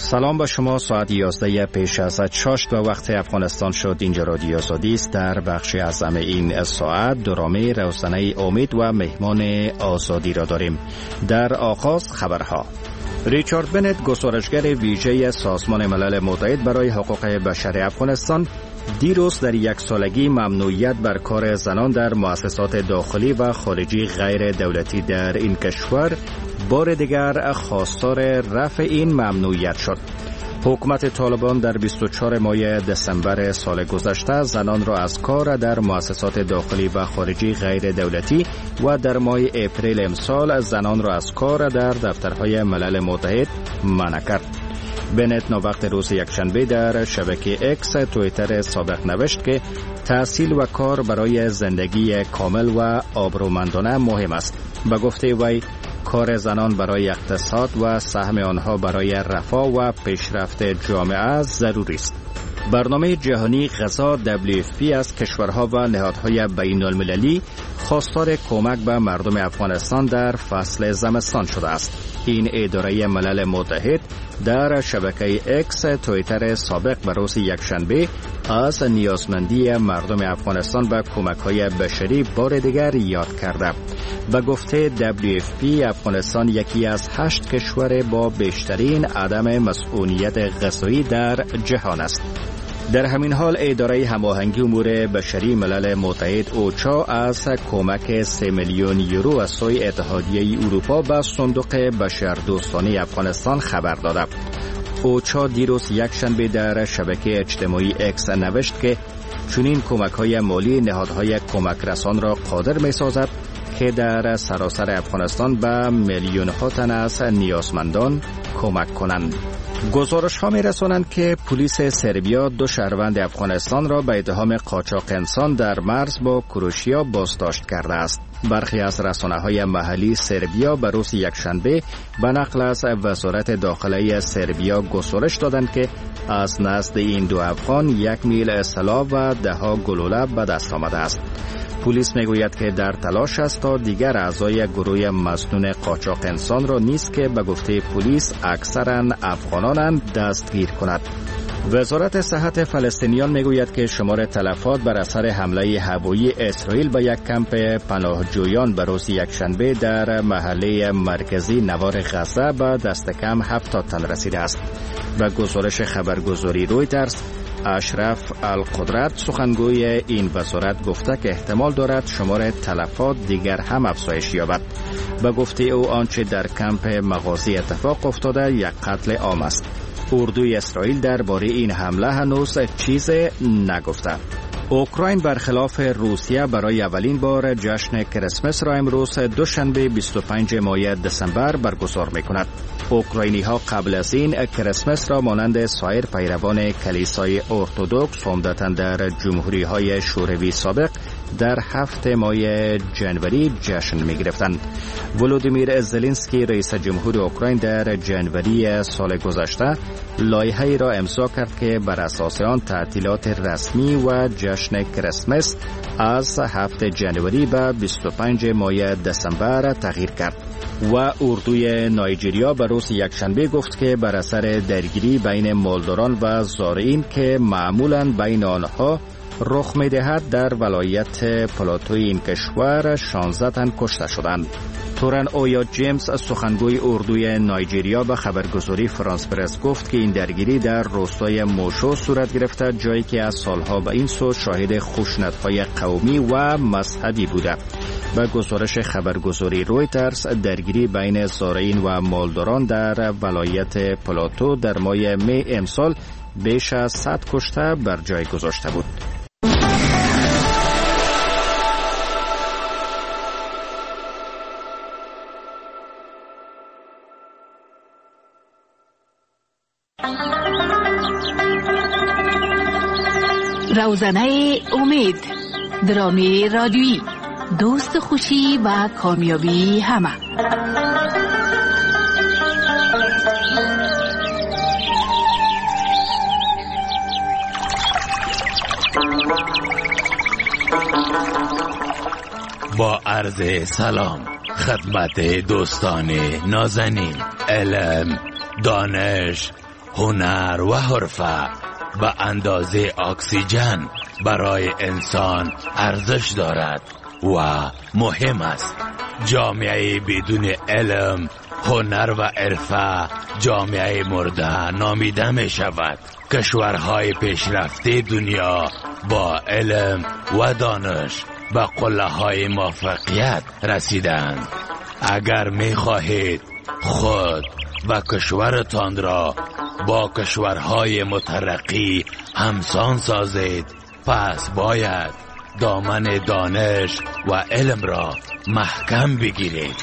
سلام به شما. ساعت 11 پیش از 6 و وقت افغانستان شد. اینجا رادیو آزادی است. در بخش اعظم این ساعت درامه روزانه امید و مهمان آزادی را داریم. در آغاز خبرها. ریچارد بنت، گزارشگر ویژه سازمان ملل متحد برای حقوق بشر افغانستان، دیروز در یک سالگی ممنوعیت بر کار زنان در مؤسسات داخلی و خارجی غیر دولتی در این کشور بار دیگر خواستار رفع این ممنوعیت شد. حکومت طالبان در 24 ماه دسامبر سال گذشته زنان را از کار در مؤسسات داخلی و خارجی غیر دولتی و در ماه اپریل امسال زنان را از کار در دفترهای ملل متحد منع کرد. بنت نووقت روز یکشنبه در شبکه اکس توییتر سابق نوشت که تحصیل و کار برای زندگی کامل و آبرومندانه مهم است. به گفته وی، کار زنان برای اقتصاد و سهم آنها برای رفاه و پیشرفت جامعه ضروری است. برنامه جهانی غذا WFP از کشورها و نهادهای بین المللی خواستار کمک به مردم افغانستان در فصل زمستان شده است. این اداره ملل متحد در شبکه اکس توییتر سابق به روز یکشنبه از نیازمندی مردم افغانستان به کمک‌های بشری بار دیگر یاد کرده. به گفته WFP، افغانستان یکی از 8 کشور با بیشترین عدم مسئولیت غذایی در جهان است. در همین حال اداره هماهنگی امور بشری ملل متحد اوچا از کمک 3 میلیون یورو از سوی اتحادیه اروپا به صندوق بشردوستانه افغانستان خبر داده. اوچا دیروز یکشنبه در شبکه اجتماعی اکس نوشت که چنین کمک‌های مالی نهادهای کمک رسان را قادر می‌سازد که در سراسر افغانستان به میلیون‌ها تن از نیازمندان کمک کنند. گزارش ها می رسانند که پلیس سربیا 2 شهروند افغانستان را به اتهام قاچاق انسان در مرز با کروشیا بازداشت کرده است. برخی از رسانه‌های محلی سربیا به روز یکشنبه به نقل از وزارت داخله سربیا گزارش دادند که از نزد این 2 افغان 1 میل اسلحه و 10 گلوله به دست آمده است. پلیس میگوید که در تلاش است تا دیگر اعضای گروه مسنون قاچاق انسان را نیز که به گفته پلیس اکثرا افغانانند دستگیر کند. وزارت صحت فلسطینیان میگوید که شمار تلفات بر اثر حمله هوایی اسرائیل به یک کمپ پناهجویان به روز یکشنبه در محله مرکزی نوار غزه به دست کم 70 تن رسیده است. به گزارش خبرگزاری رویترز، اشرف القدرت، سخنگوی این وزارت، گفته که احتمال دارد شمار تلفات دیگر هم افزایش یابد. به گفته او آنچه در کمپ مغازی اتفاق افتاده یک قتل عام است. اردوی اسرائیل درباره این حمله هنوز چیز نگفته. اوکراین برخلاف روسیه برای اولین بار جشن کریسمس را امروز دوشنبه 25 ماه دسامبر برگزار می‌کند. اوکراینی ها قبل از این کریسمس را مانند سایر پیروان کلیسای ارتدوکس عمدتاً در جمهوری‌های شوروی سابق در 7 ماه ژانویه جشن می‌گرفتند. ولودیمیر زلنسکی رئیس جمهور اوکراین در ژانویه سال گذشته لایحه‌ای را امضا کرد که بر اساس آن تعطیلات رسمی و جشن کریسمس از 7 ژانویه به 25 ماه دسامبر تغییر کرد. و اردوی نایجریا به روز یکشنبه گفت که بر اثر درگیری بین مالداران و زارعین که معمولاً بین آنها رخ می‌دهد در ولایت پلاتوی این کشور 16 تن کشته شدند. تورن اویا جیمز، سخنگوی اردوی نایجریا، به خبرگزاری فرانس پرس گفت که این درگیری در روستای موشو صورت گرفته، جایی که از سالها به این سو شاهد خشونت‌های قومی و مذهبی بوده. به گزارش خبرگزاری رویترز، درگیری بین زارعین و مالداران در ولایت پلاتو در ماه می امسال بیش از 100 کشته بر جای گذاشته بود. روزنه امید، درامه رادیویی، دوست خوشی و کامیابی همه. با عرض سلام خدمت دوستان نازنین، علم، دانش، هنر و حرفه به اندازه اکسیژن برای انسان ارزش دارد و مهم است. جامعه بدون علم، هنر و حرفه جامعه مرده نامیده می شود. کشورهای پیشرفته دنیا با علم و دانش به قله‌های موفقیت رسیدند. اگر می خواهید خود و کشورتان را با کشورهای مترقی همسان سازید، پس باید دامن دانش و علم را محکم بگیرید.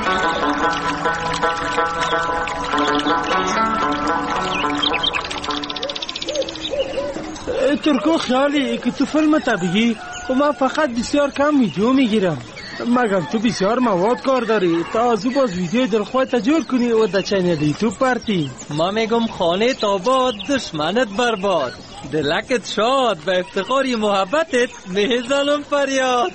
ترکو خیالی که تو فیلم بگی و من فقط بسیار کم ویدیو میگیرم. مگم تو بسیار مواد کار داری تا از او باز ویدیو در خواهد تجور کنی و در چینل یوتیوب پرتی. ما میگم خانه آباد دشمنت برباد، دلکت شاد و افتخاری محبتت میزنم فریاد.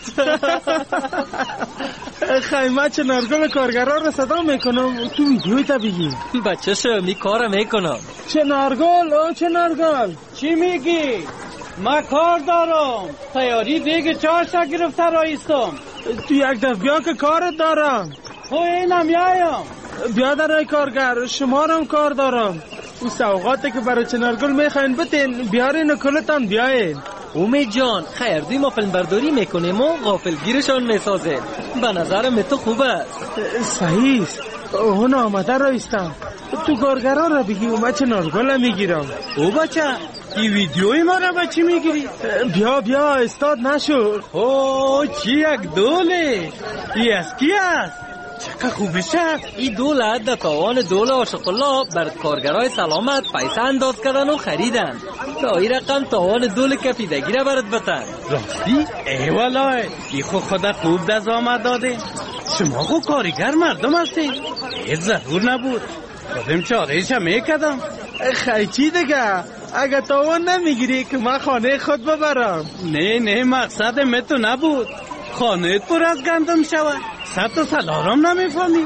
خیمه چنارگل کارگرها را صدا میکنم تو ویدیوی تا بگی. بچه شمی کارم میکنم. چنارگل چی میگی؟ ما کار دارم، تیاری دیگه چارشا گرفته رایستم. تو یک دفعه بیا که کارت دارم. اینم یایم. بیا در کارگر، شما هم کار دارم. او سوغاتی که برای چنارگل میخواین بتین بیارین و کلتان بیاین. امید جان خیردی ما فیلم برداری میکنیم و غافلگیرشان میسازیم. به نظرم تو خوب است. صحیح است. هون آمده رایستم. تو کارگرها را بگی و من چنارگل میگیرم. او بچه این ویدیوی ما را بچه میگیری؟ بیا استاد نشو. چی یک دوله؟ ای از کی است؟ چقدر خوبش است. این دولت در تاوان دوله عاشق الله بر کارگرای سلامت پیسه انداز کردن و خریدن تا این رقم تاوان دوله کفیدگی را برد بتن. راستی؟ ای والله ای خود خوب دست آمد داده. شما خود کارگر مردم هستین. هیچ ضرور نبود، خودم چارهش هم میکدم. خیچی دیگه اگه تاوان نمیگیری که من خانه خود ببرم. نه مقصدم تو نبود خانه پر از گندم شود. ست و سلارم نمیفهمی.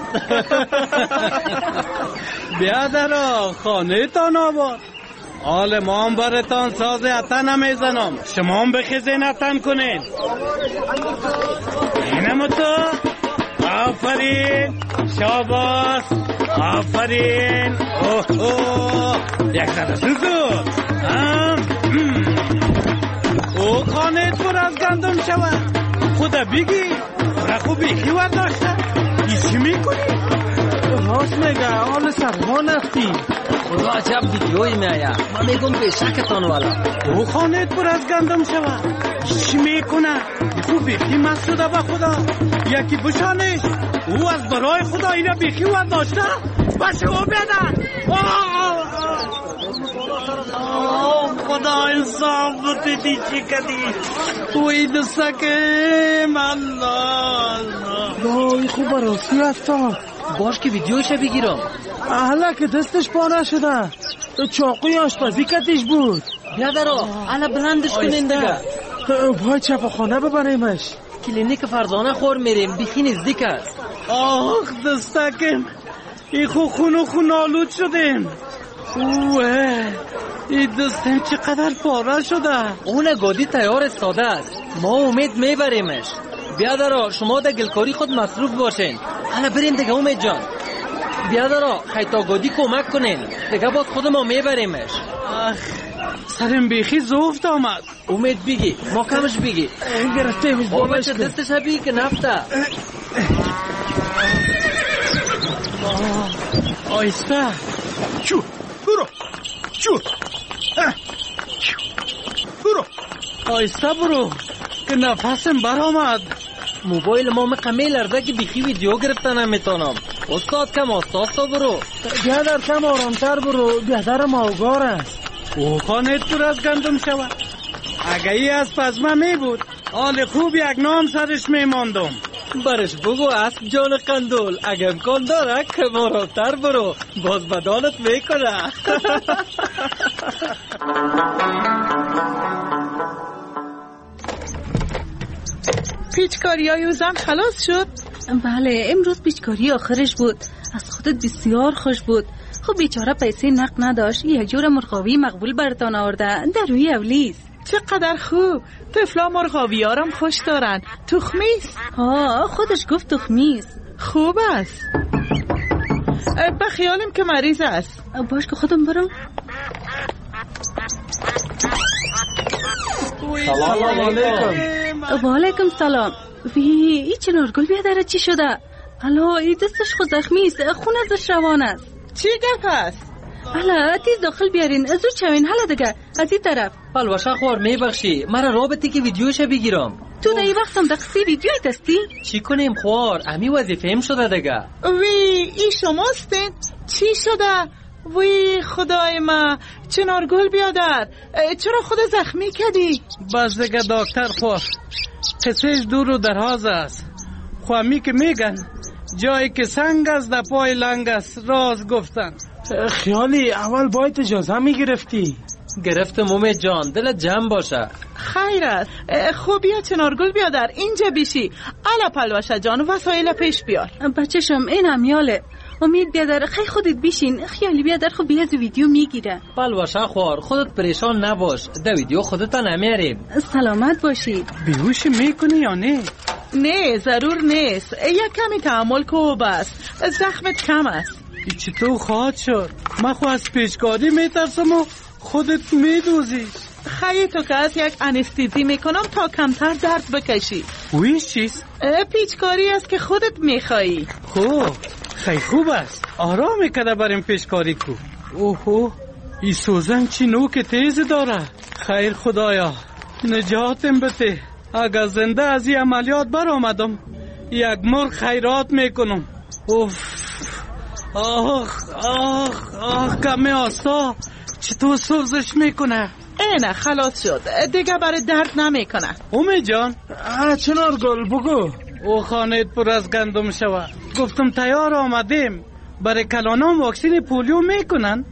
بیادرا خانه تان آباد. آل ما هم برتان ساز اتن نمیزنم، شما هم بخیزین اتن کنین. اینم تو. آفرین، شاباس، آفرین. یک سر سوزو. او خانه پر از گندم شود. خدا بگی را خوبی خیوار داشته. ایچی میکنی؟ راست میگه حال سرما نفتی. خدا عجب ویدیوی میاید. من میگم پیشکتان والا. او خانه پر از گندم شود. ایچی میکنه؟ خوبی خی مسوده با خدا. یکی بشانش. او از برای خدا اینا بیخیوار داشته. باشه او بیدن. خدا انصاف بودی چی کدی. توی دستکم الله. ای خوب راستی هستا. باش که ویدیوش بگیرم. حالا که دستش پانه شده چاقوی آشپزی کتیش بود. بیادرا حالا بلندش کنین دیگه. باید شفاخانه ببریمش. کلینیک فرزانه خور میریم، بیخی نزدیک است. آخ دستکم ای خون آلود شدیم. این دستم چقدر پاره شده. اون گودی تیار استاده است، ما امید میبریمش. بیادرا شما در گلکاری خود مصروف باشین. حالا بریم دیگه امید جان. بیادرا خیطا گودی کمک کنین دیگه، باز خود ما میبریمش. سرم بیخی زفت آمد. امید بگی ما کمش بگی. گرفته بابش دستش بگی که نفته. آیسته چو برو آیسته برو که نفسم برآمد. موبایل ما مقمی لرزه که بیخی ویدیو گرفتن نمیتونم. استاد کم آستاستا برو. بیادر کم آرامتر برو. بیادر ماوگار است. او خانت پر از گندم شود. اگه ای از پزمه می بود آل خوب یک نام سرش می ماندم. برش بگو اسب جان قندول اگه امکان داره که مراتر برو، باز بدانت میکنه. پیچکاری های او زن خلاص شد. بله، امروز پیچکاری آخرش بود. از خودت بسیار خوش بود. خب بیچاره پیسه نقد نداشت. یک جور مرغاوی مقبول برتان آورده در روی اولیس. چقدر خوب. طفلا مرغاوی ها رم خوش دارن. تخمیست؟ ها، خودش گفت تخمیست. خوب است. بخیالم که مریض است. باش که خودم برم. سلام علیکم. و علیکم سلام. این چنارگل بیادره چی شده؟ الا این دستش خود زخمی است. خون ازش روان است. چی گپ است؟ الا تیز داخل بیارین. زود شوین. حالا دیگه از این طرف. پلوشه خوار میبخشی مرا رابطی که ویدیوش بگیرم. تو در این وقت هم دقیقی ویدیوی دستی؟ چی کنیم خوار؟ امی وظیفه هم شده دیگه. وی ای شماستین؟ چی شده؟ وی خدای ما، چنارگل بیادر چرا خود زخمی کردی؟ بس دیگه دکتر خواه، قصهش دور و دراز است. خوامی که میگن جایی که سنگ است در پای لنگ است، راز گفتن. خیالی اول باید اجازه میگرفتی. گرفتم امید جان، دلت جمع باشه. خیر است. خوب بیا چنارگل بیادر اینجا بیشی. الا پلوشه جان وسایل پیش بیار. بچه‌شم این همیاله. امید بیادر خیلی خودت بیشین. خیالی بیادر خب بیاد ویدیو میگیره. پلوشه خوار خودت پریشان نباش، در ویدیو خودت نمیاریم. سلامت باشی. بیهوش میکنی یا نه؟ نه ضرور نیست. یک کمی تحمل کو بس. زخمت کم است. چطور خواهد شد؟ من خود از پیچکاری میترسم و خودت میدوزی. خیلی تو که از یک انستیزی میکنم تا کمتر درد بکشی. ویش چیست؟ پیچکاری است که خودت میخوایی. خوب، خیلی خوب است. آرام کده بریم پیچکاری کو. اوهو، این سوزن چی نوک تیز داره. خیر خدایا نجاتم بده. اگر زنده از این عملیات بر آمدم یک مرغ خیرات میکنم. اوف، آخ آخ آخ کمی آسا چطور سوزش میکنه؟ اینه خلاص شد دیگه برای درد نمیکنه. امید جان چنارگل بگو. او خانه پر از گندم شوه. گفتم تیار آمدیم. برای کلانان واکسین پولیو میکنن.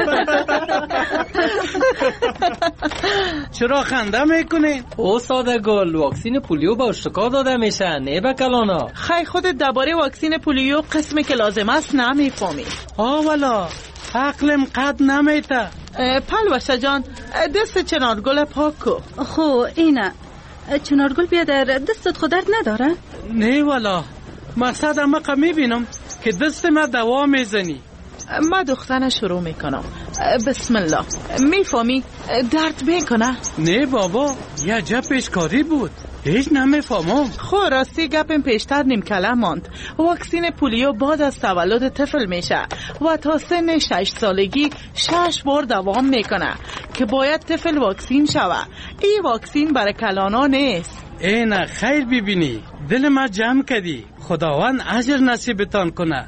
چرا خنده میکنین؟ او ساده گل، واکسین پولیو با اشتکا داده میشه نه به کلانا. خیلی خودت درباره واکسین پولیو قسمی که لازم است نمیفهمی. والا عقلم قد نمیته. پلوشه جان دست چنارگل پاک کو. خو اینه چنارگل بیادر دستت خود درد نداره؟ نه والا مقصد اما میبینم که دست ما دوا میزنی. ما دختنه شروع میکنم. بسم الله. میفهمی درد میکنه؟ نه بابا یه جا پیشکاری بود هیچ نمیفهمم. خو راستی گپم پیشتر نیم کلم ماند. واکسین پولیو بعد از تولد طفل میشه و تا سن 6 سالگی 6 بار دوام میکنه که باید طفل واکسین شوه. این واکسین برای کلانا نیست. اینه خیر ببینی دل ما جمع کردی. خداوند اجر نصیبتان کنه.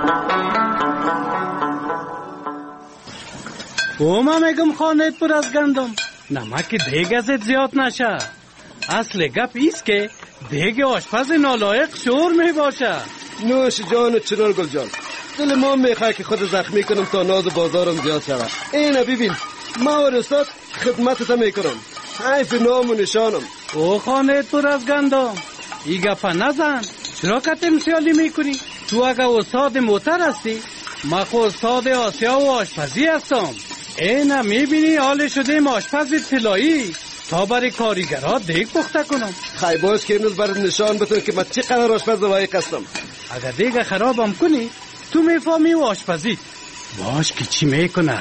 ما میگم خانهت پر از گندم نمک دیگ ازت زیاد نشه. اصل گپ ایست که دیگ آشپز نالایق شور میباشه. نوش جان چنارگل جان، دل ما میخواه که خود زخمی کنم تا ناز بازارم زیاد شود. اینه ببین ما و رستاد خدمتت میکنم. حیف نام و نشانم. او خانهت پر از گندم ای گفه نزن. چرا کتم سیالی میکنی؟ تو اگه استاد موتر هستی ما خود استاد آسیا و آشپزی هستم. اینه میبینی حال شده آشپز طلایی تا برای کاریگرها دیگ پخته کنم. خیلی باش که امروز برات نشان بتون که من چقدر آشپز لایق هستم. اگه دیگ خرابم کنی تو میفهمی و آشپزی باش که چی میکنه.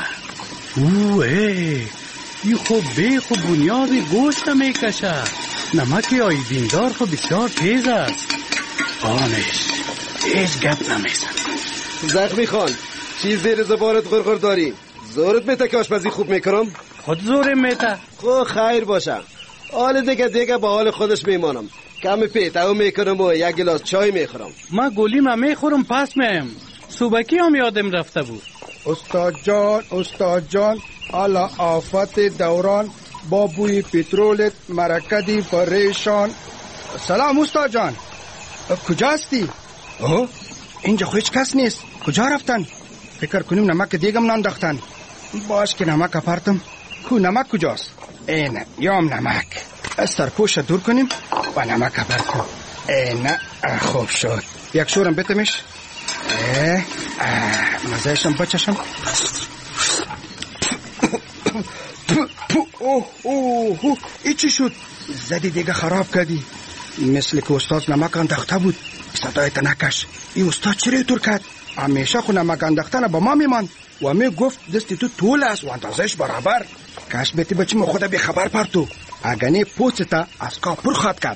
این خوب بی خوب بنیاد گوشت میکشه. نمک آیدیندار خب بسیار تیز است. آنش هیچ گپ نمیزن. زخمی خان چیز زیر زبانت غرغر داری؟ زورت میته که آشپزی خوب میکنم؟ خود زورم میته. خب خیر باشه. حال دیگه با حال خودش میمانم. کمی پیتاو میکنم و یک گلاس چای میخورم. من گلیم میخورم پس میم. صوبکی هم یادم رفته بود. استاد جان الا آفت دوران با بوی پترولت مرکدی پریشان. سلام استاد جان، کجاستی؟ اینجا هیچ کس نیست. کجا رفتن؟ فکر کنیم نمک دیگم نانداختن. باش که نمک اپرتم. کو نمک کجاست؟ اینه یام نمک. از سرپوش دور کنیم و نمک اپرتم. نه خوب شد. یک شورم بتمش. مزهشم بچشم. ای چی شد؟ زدی دیگه خراب کردی. مثل که استاد نمک انداخته بود. صدایت نکش. ای استاد چرا اینطور کرد؟ همیشه خو نمک انداختن با ما میماند و می گفت دستی تو طول است و اندازش برابر. کاش بیتی بچه ما خود بی خبر پرتو. اگنی پوستا از کا پر خواهد کرد.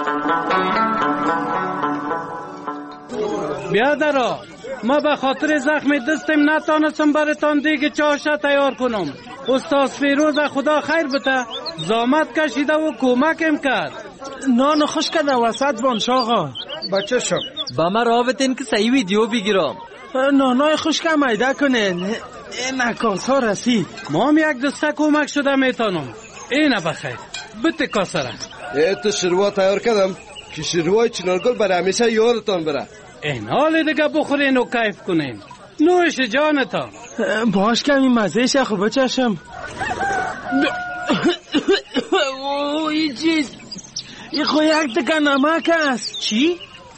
بیادرا، ما به خاطر زخم دستم نتانستم براتان دیگه چاشا تیار کنم. استاد فیروز خدا خیر بده زحمت کشیده و کمکم کرد. نان خوش کرده وسط بانش آقا. بچه شب با ما رابطین که صحیح ویدیو بگیرم. نانای خوش که میده کنین. این نکاس ها رسید. ما هم یک دسته کمک شده میتانم. اینه بخیر بته کاسره. تو شروع تیار کردم که شروع چنارگل برای همیشه یادتان بره. این حال دیگه بخورین و کیف کنین. نوش جانتان. باش کمی مزهش خوبه چشم. این چیز این خو یک دکه نمک است. چی؟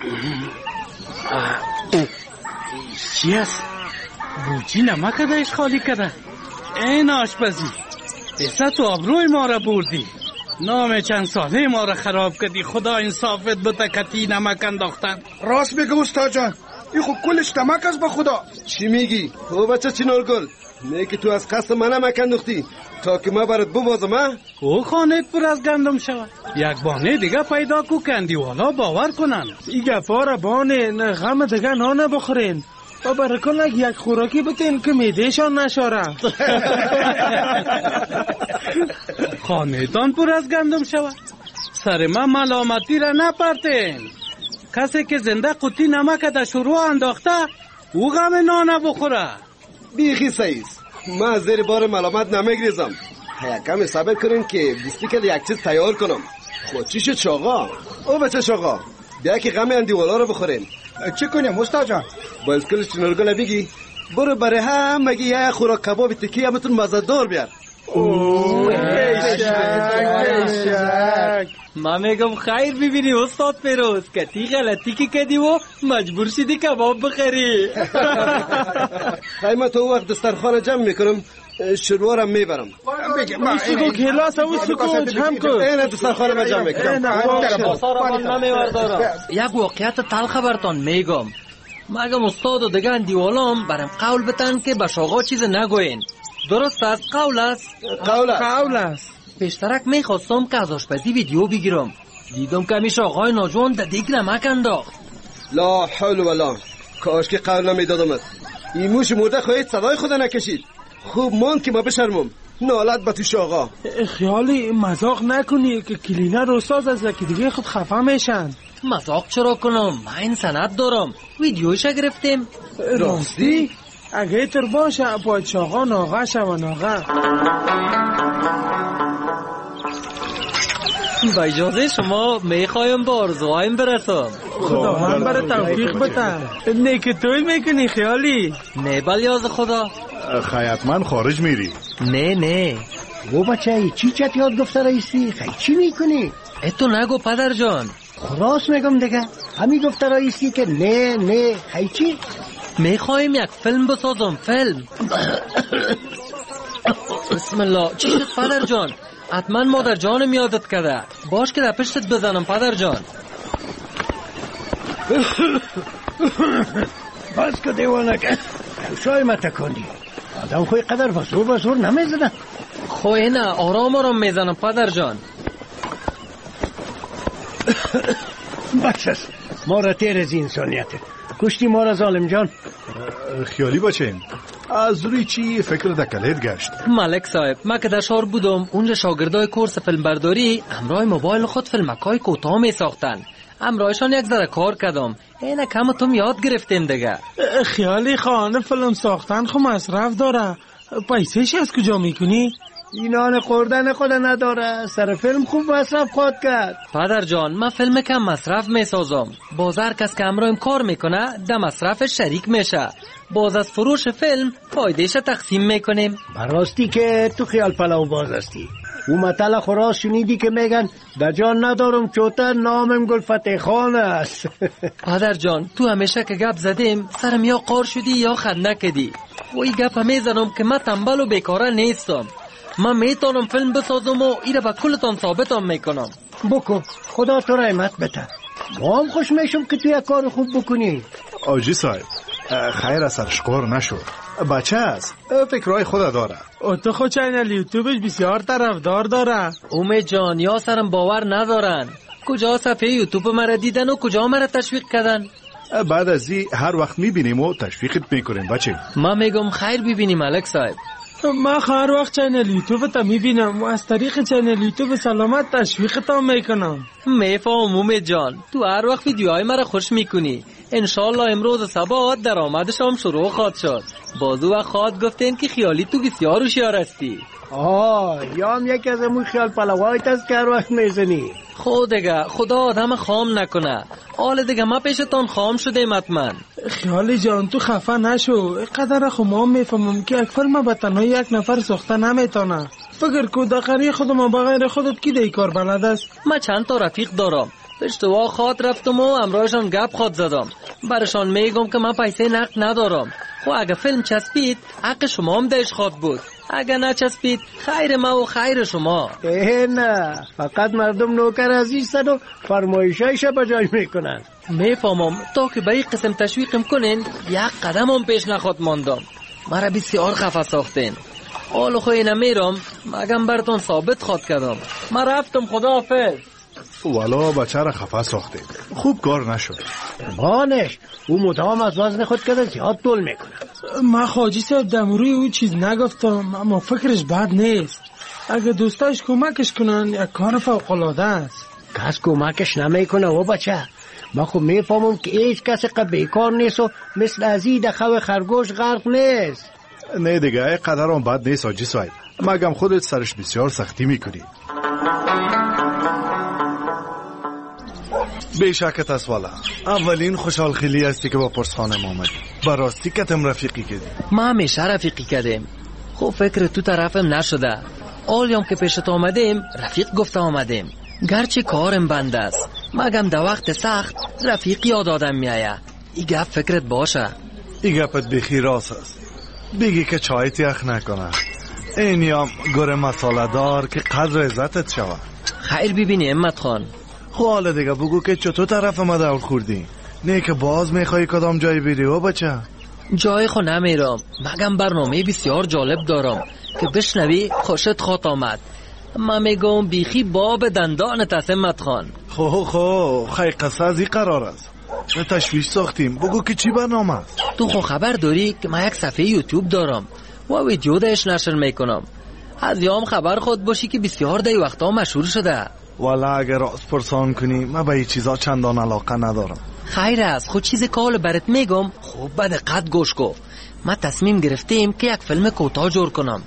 چی است؟ بوچی نمک دایش خالی کرده. این آشپزی عزت و آبروی ما را بردی. نام چند ساله ما را خراب کردی. خدا انصافت بده کتی نمک انداختن. راست میگه استاد جان. این خود کلش نمک است به خدا. چی میگی؟ او بچه چنارگل نه که تو از قصد من نمک انداختی تا که ما برات ببازم. او خانه پر از گندم شود. یک بانه دیگه پیدا کو کندی والا باور کنن. این گفا را بانه نه غم دیگه نانه بخورین و برکن یک خوراکی بتین که میدهشان نشاره. خانه تان پر از گندم شود. سر من ملامتی را نپرتین. کسی که زنده قطی نمک در شروع انداخته او غم نانه بخوره. بیخی سعیست. من از زیر بار ملامت نمیگریزم. کمی صبر کنین که دستی که یک چیز تیار کنم. خود چی شد شاقا؟ او بچه شاقا بیا که غم اندیوالا رو بخورین. چی کنیم استاد جان؟ با اسکل چنارگل بگی برو برای هم مگی یه خوراک کباب تکی همتون مزدار بیار. ما میگم خیر ببینی استاد فیروز کتی غلطی که کردی و مجبور شدی کباب بخری. خیمه تو وقت دسترخوان جمع میکنم شروع میبرم. سکو کلاس او سکو جمع کن. این دسترخوان ما جمع میکنم. یک واقعیت تلخ برتان میگم. مگم استاد و دیگه اندیوالام برم قول بتن که به شاغا چیز نگوین. درست است؟ قول است؟ قول است. پیشترک میخواستم که از آشپزی ویدیو بگیرم. دیدم که همیشه آقای ناجوان در دیگ نمک انداخت. لا حول ولا کاش که قول نمیدادمت. این موش مرده خواهید صدای خدا نکشید. خوب ماند که ما بشرمم. نالت به تو شاغا. خیالی مذاق نکنی که کلینر استاد از یکی دیگه خود خفه میشن. مذاق چرا کنم؟ من این سند دارم. ویدیوش گرفتیم. راستی؟ اگه تر باشه باید شاغا ناغه شو ناغه. با اجازه شما میخوایم با آرزوهایم برسم. خدا من برای توفیق بده. نه که توی میکنی خیالی؟ نه بلیاز خدا. حتما خارج میری؟ نه او بچه چی چت یاد گفته رئیسی؟ خیلی چی میکنی؟ اتو نگو پدر جان. راست میگم دیگه. همی گفته رئیسی که نه خیلی چی؟ میخوایم یک فیلم بسازم. فیلم. بسم الله. چی شد پدر جان؟ حتما مادر جانم یادت کرده. باش که در پشتت بزنم پدر جان. باز که دیوانه که شای ما تکندی. آدم خوی قدر وزور نمیزنه. خوی نه آرام میزنم پدر جان. بس ما را تیر از انسانیت کشتی ما را ظالم جان. خیالی بچین از روی چی فکر دکلت گشت؟ ملک صاحب ما که در شهر بودم اونجا شاگردای کورس فیلم برداری همراه موبایل خود فیلمکای کوتاه می ساختن. همراهشان یک ذره کار کردم. اینه کم تم یاد گرفتیم دیگه. خیالی خانه فیلم ساختن خو مصرف داره. پیسهش از کجا میکنی؟ اینان خوردن خود نداره. سر فیلم خوب مصرف خود کرد. پدر جان من فیلم کم مصرف میسازم. باز هر کس که همراهیم کار میکنه در مصرف شریک میشه. باز از فروش فیلم فایدهش تقسیم میکنیم. براستی که تو خیال پلاو باز هستی. او مطلع خراس شنیدی که میگن در جان ندارم چوتر نامم گل فتح خان است. پدر جان تو همیشه که گپ زدیم سرم یا قار شدی یا خنده کدی. و این گپ میزنم که من تنبل و بیکاره نیستم. من میتونم فیلم بسازم و ایره به کلتان ثابتم میکنم. بکن، خدا تو رحمت بده. ما هم خوش میشم که تو یک کار خوب بکنی. آجی صاحب خیر از سرش قار نشو، بچه است، فکرهای خود داره. تو خود چینل یوتیوبش بسیار طرفدار داره. امید جان یا سرم باور ندارن. کجا صفحه یوتیوب مرا دیدن و کجا مرا تشویق کردن؟ بعد از این هر وقت میبینیم و تشویقت میکنیم بچه. ما میگم خیر ببینیم ملک صاحب. من هر وقت چینل یوتیوب تا میبینم و از طریق چینل یوتیوب سلامت تشویق تا میکنم. میفهم امید جان، تو هر وقت ویدیوهای مرا خوش میکنی. انشالله امروز صبح درآمدش هم شروع خواهد شد. بازو و خواهد گفتین که خیالی تو بسیار هوشیار هستی. یا هم یکی از امون خیال پلوایت است که هر وقت میزنی. خود دیگه خدا آدم خام نکنه. حال دیگه ما پیشتان خام شدیم حتما. خیالی جان تو خفه نشو. اینقدر خمام میفهمم که یک فیلم به تنها یک نفر ساخته نمیتونه. فکر کو دقیقی خودم بغیر خودت کی دی کار بلد است؟ من چند تا رفیق دارم. اشتباه خواد رفتم و امروزشان گپ خواد زدم. برشان میگم که من پیسه نقد ندارم. خب اگه فیلم چسبید حق شما هم دهش خواد بود. اگه نچسبید خیر ما و خیر شما. نه فقط مردم نوکر عزیزن و فرمایشایش بجای میکنن. میفهمم تا که به این قسم تشویقم کنین یک قدم هم پیش نخواد ماندم. مرا بسیار خفه ساختین. حال خو اینه میرم مگم براتون ثابت خواد کردم. من رفتم خداحافظ. والا بچه را خفه ساختید، خوب کار نشد. بانش او مدام از وزن خود کده زیاد طول میکنه. من خواجی صاحب دمروی او چیز نگفتم اما فکرش بد نیست. اگه دوستاش کمکش کنن یک کار فوق‌العاده است. کس کمکش نمیکنه و بچه. من خب میفهمم که هیچ کسی بیکار نیست و مثل ازی دخواه خرگوش غرق نیست. نه دیگه ای قدر هم بد نیست آجی صاحب، مگم خودت سرش بسیار سختی میکنی. بیشکت است والا. اولین خوشحال خیلی هستی که با پرسخانم آمدی. براستی کتم رفیقی کردی. ما همیشه رفیقی کردیم. خب فکر تو طرفم نشده. آلیام که پیشت آمدیم رفیق گفته آمدیم. گرچه کارم بند است مگم در وقت سخت رفیق یاد آدم میایه. ای گپ فکرت باشه. ای گپت بخی راست است. بگی که چای تیخ نکنه. اینیام گره مساله دار که قدر عزتت شوه. خیر ببینی امت خان. حالا دیگه بگو که چطور طرف ما دور خوردی؟ نه که باز میخوایی کدام جایی بری و بچه؟ جای خو نمیرم مگم برنامه بسیار جالب دارم که بشنوی خوشت خواد آمد. من میگم بیخی باب دندان تسمت خان. خیلی قصه از این قرار است. تشویش ساختیم، بگو که چی برنامه است؟ تو خو خبر داری که من یک صفحه یوتیوب دارم و ویدیو دهش نشر میکنم. از یام خبر خود باشی که بسیار دی وقتا مشهور شده. والا اگر راست پرسان کنی من به این چیزا چندان علاقه ندارم. خیر است خود چیز کال برات میگم. خوب به دقت گوش کن. من تصمیم گرفتیم که یک فیلم کوتاه جور کنم.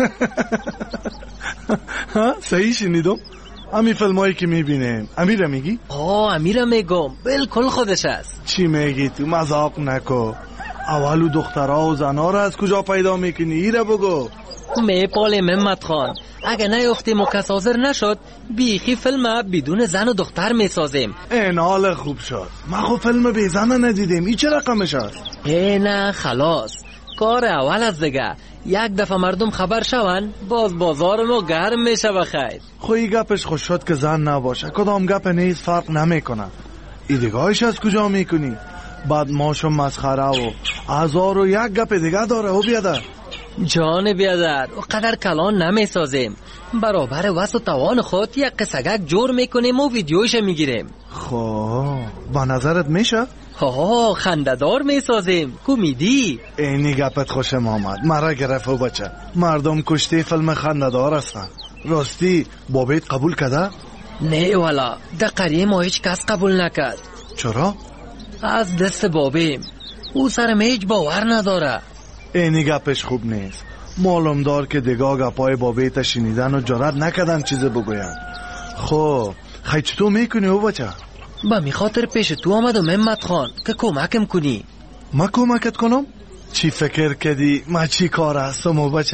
صحیح شنیدم؟ امی فیلمایی که میبینیم امیره میگی؟ امیره میگم بالکل خودش است. چی میگی تو؟ مذاق نکو. اولو دخترها و زنها را از کجا پیدا میکنی؟ ایره بگو. میپالیم همت خان. اگه نیفتیم و کس حاضر نشد بیخی فیلم بدون زن و دختر میسازیم. این حال خوب شد. من خب فیلم بی زن ندیدیم. این چه رقمش است؟ نه خلاص کار اول از دیگه. یک دفعه مردم خبر شون باز بازار ما گرم میشه. بخیر خوی گپش خوش شد که زن نباشه. کدام گپ نیست فرق نمیکنه. ایدگاهش از کجا میکنی؟ بعد ماشو مسخره و 1001 گپ دیگه داره. و بیادر جان بیادر و قدر کلان نمیسازیم. برابر وسط و توان خود یک قصگک جور میکنیم و ویدیوش میگیریم. خب با نظرت میشه؟ خنددار میسازیم. کمیدی. اینی گپت خوشم آمد. مرا گرفت و بچه. مردم کشتی فیلم خنددار هستن. راستی بابیت قبول کده؟ نه والا در قریه ما هیچ کس قبول نکرد. چرا؟ از دست بابیم. او سرم هیچ باور نداره. اینی گپش خوب نیست. معلوم دار که دیگه گپای بابیت شنیدن و جرات نکردن چیز بگوین. خب خیلی چطور میکنی او بچه؟ با می خاطر پیش تو آمدم همت خان که کمکم کنی. ما کمکت کنم؟ چی فکر کردی؟ ما چی کار هستم او بچه؟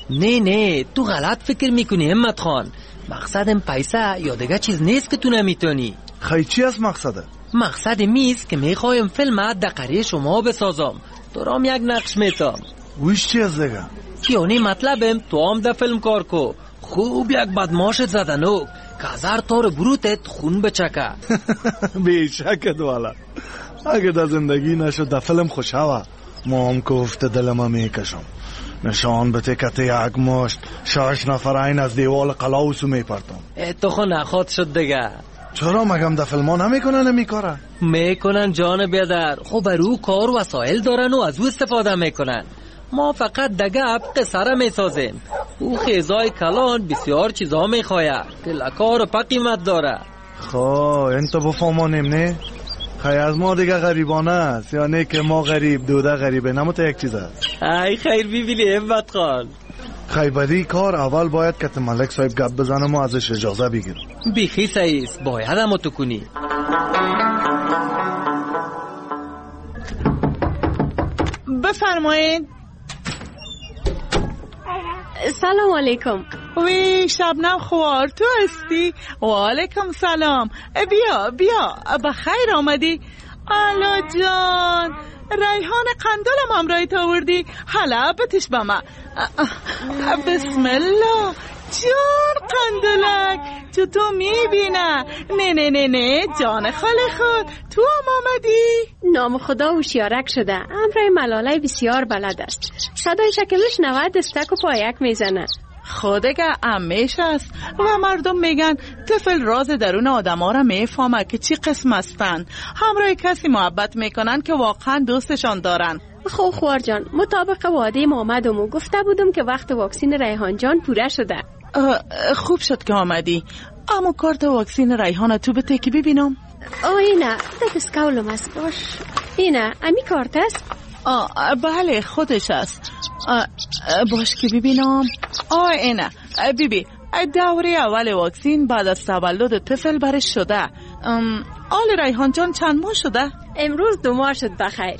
نه تو غلط فکر میکنی همت خان. مقصدم پیسه یا دیگه چیز نیست که تو نمیتونی. خیلی چی است مقصده؟ مقصد میست که میخوایم فیلم دقیقی شما بسازم. دارم یک نقش میتم. ویش چی است دیگه؟ یعنی مطلبم تو هم در فیلم کار کو. خوب یک بدماشت زدنو که هزار طور بروتت خون بچکه. بیشکت والا. اگه در زندگی نشد در فیلم خوشاوه ما هم گفت دلم میکشم. نشان به تکت یک مشت 6 نفر این از دیوال قلاوسو میپرتم. تو خو نخواد شد دیگه. چرا مگم در فیلم ها نمیکنن نمیکاره؟ میکنن جان بیادر. خب برو کار وسایل دارن و از او استفاده میکنن. ما فقط دگه قصه را میسازیم. او خیزای کلان بسیار چیزها میخواید که لکار پا قیمت داره. خب این تو بفهمانیم نه؟ خیلی از ما دیگه غریبانه است یا نه که ما غریب دوده غریبه نموته یک چیز است. ای خیر بیبینی همت خان. خیبری کار اول باید که ملک صاحب گپ بزنم و ازش اجازه بگیرم. بیخی سعیست باید همو تو کنی. بفرمایید. سلام علیکم. وی شبنم خوار تو هستی؟ و علیکم سلام. بیا بخیر آمدی. الا جان ریحان قندلم همراهی تا وردی. حالا بتش بما. بسم الله جان قندلک چطور میبینه؟ نه جان خاله خود تو هم آمدی؟ نام خدا هوشیارک شده. امرای ملاله بسیار بلد است. صدای شکلش 90 دستک و پایک میزنه. خودگه امیش است و مردم میگن طفل راز درون آدم ها را میفهمه که چی قسم هستن. همراه کسی محبت میکنن که واقعا دوستشان دارن. خب خوار جان مطابق وعده آمدم و گفته بودم که وقت واکسین ریحان جان پوره شده. خوب شد که آمدی. اما کارت واکسین ریحان تو بته که ببینم. اینه دکس کولم است. باش اینه امی کارت است. بله خودش است. باش که ببینم. اینه بیبی دوره اول واکسین بعد از تولد طفل برش شده. آل ریحان جان چند ماه شده؟ امروز 2 ماه شد بخیر.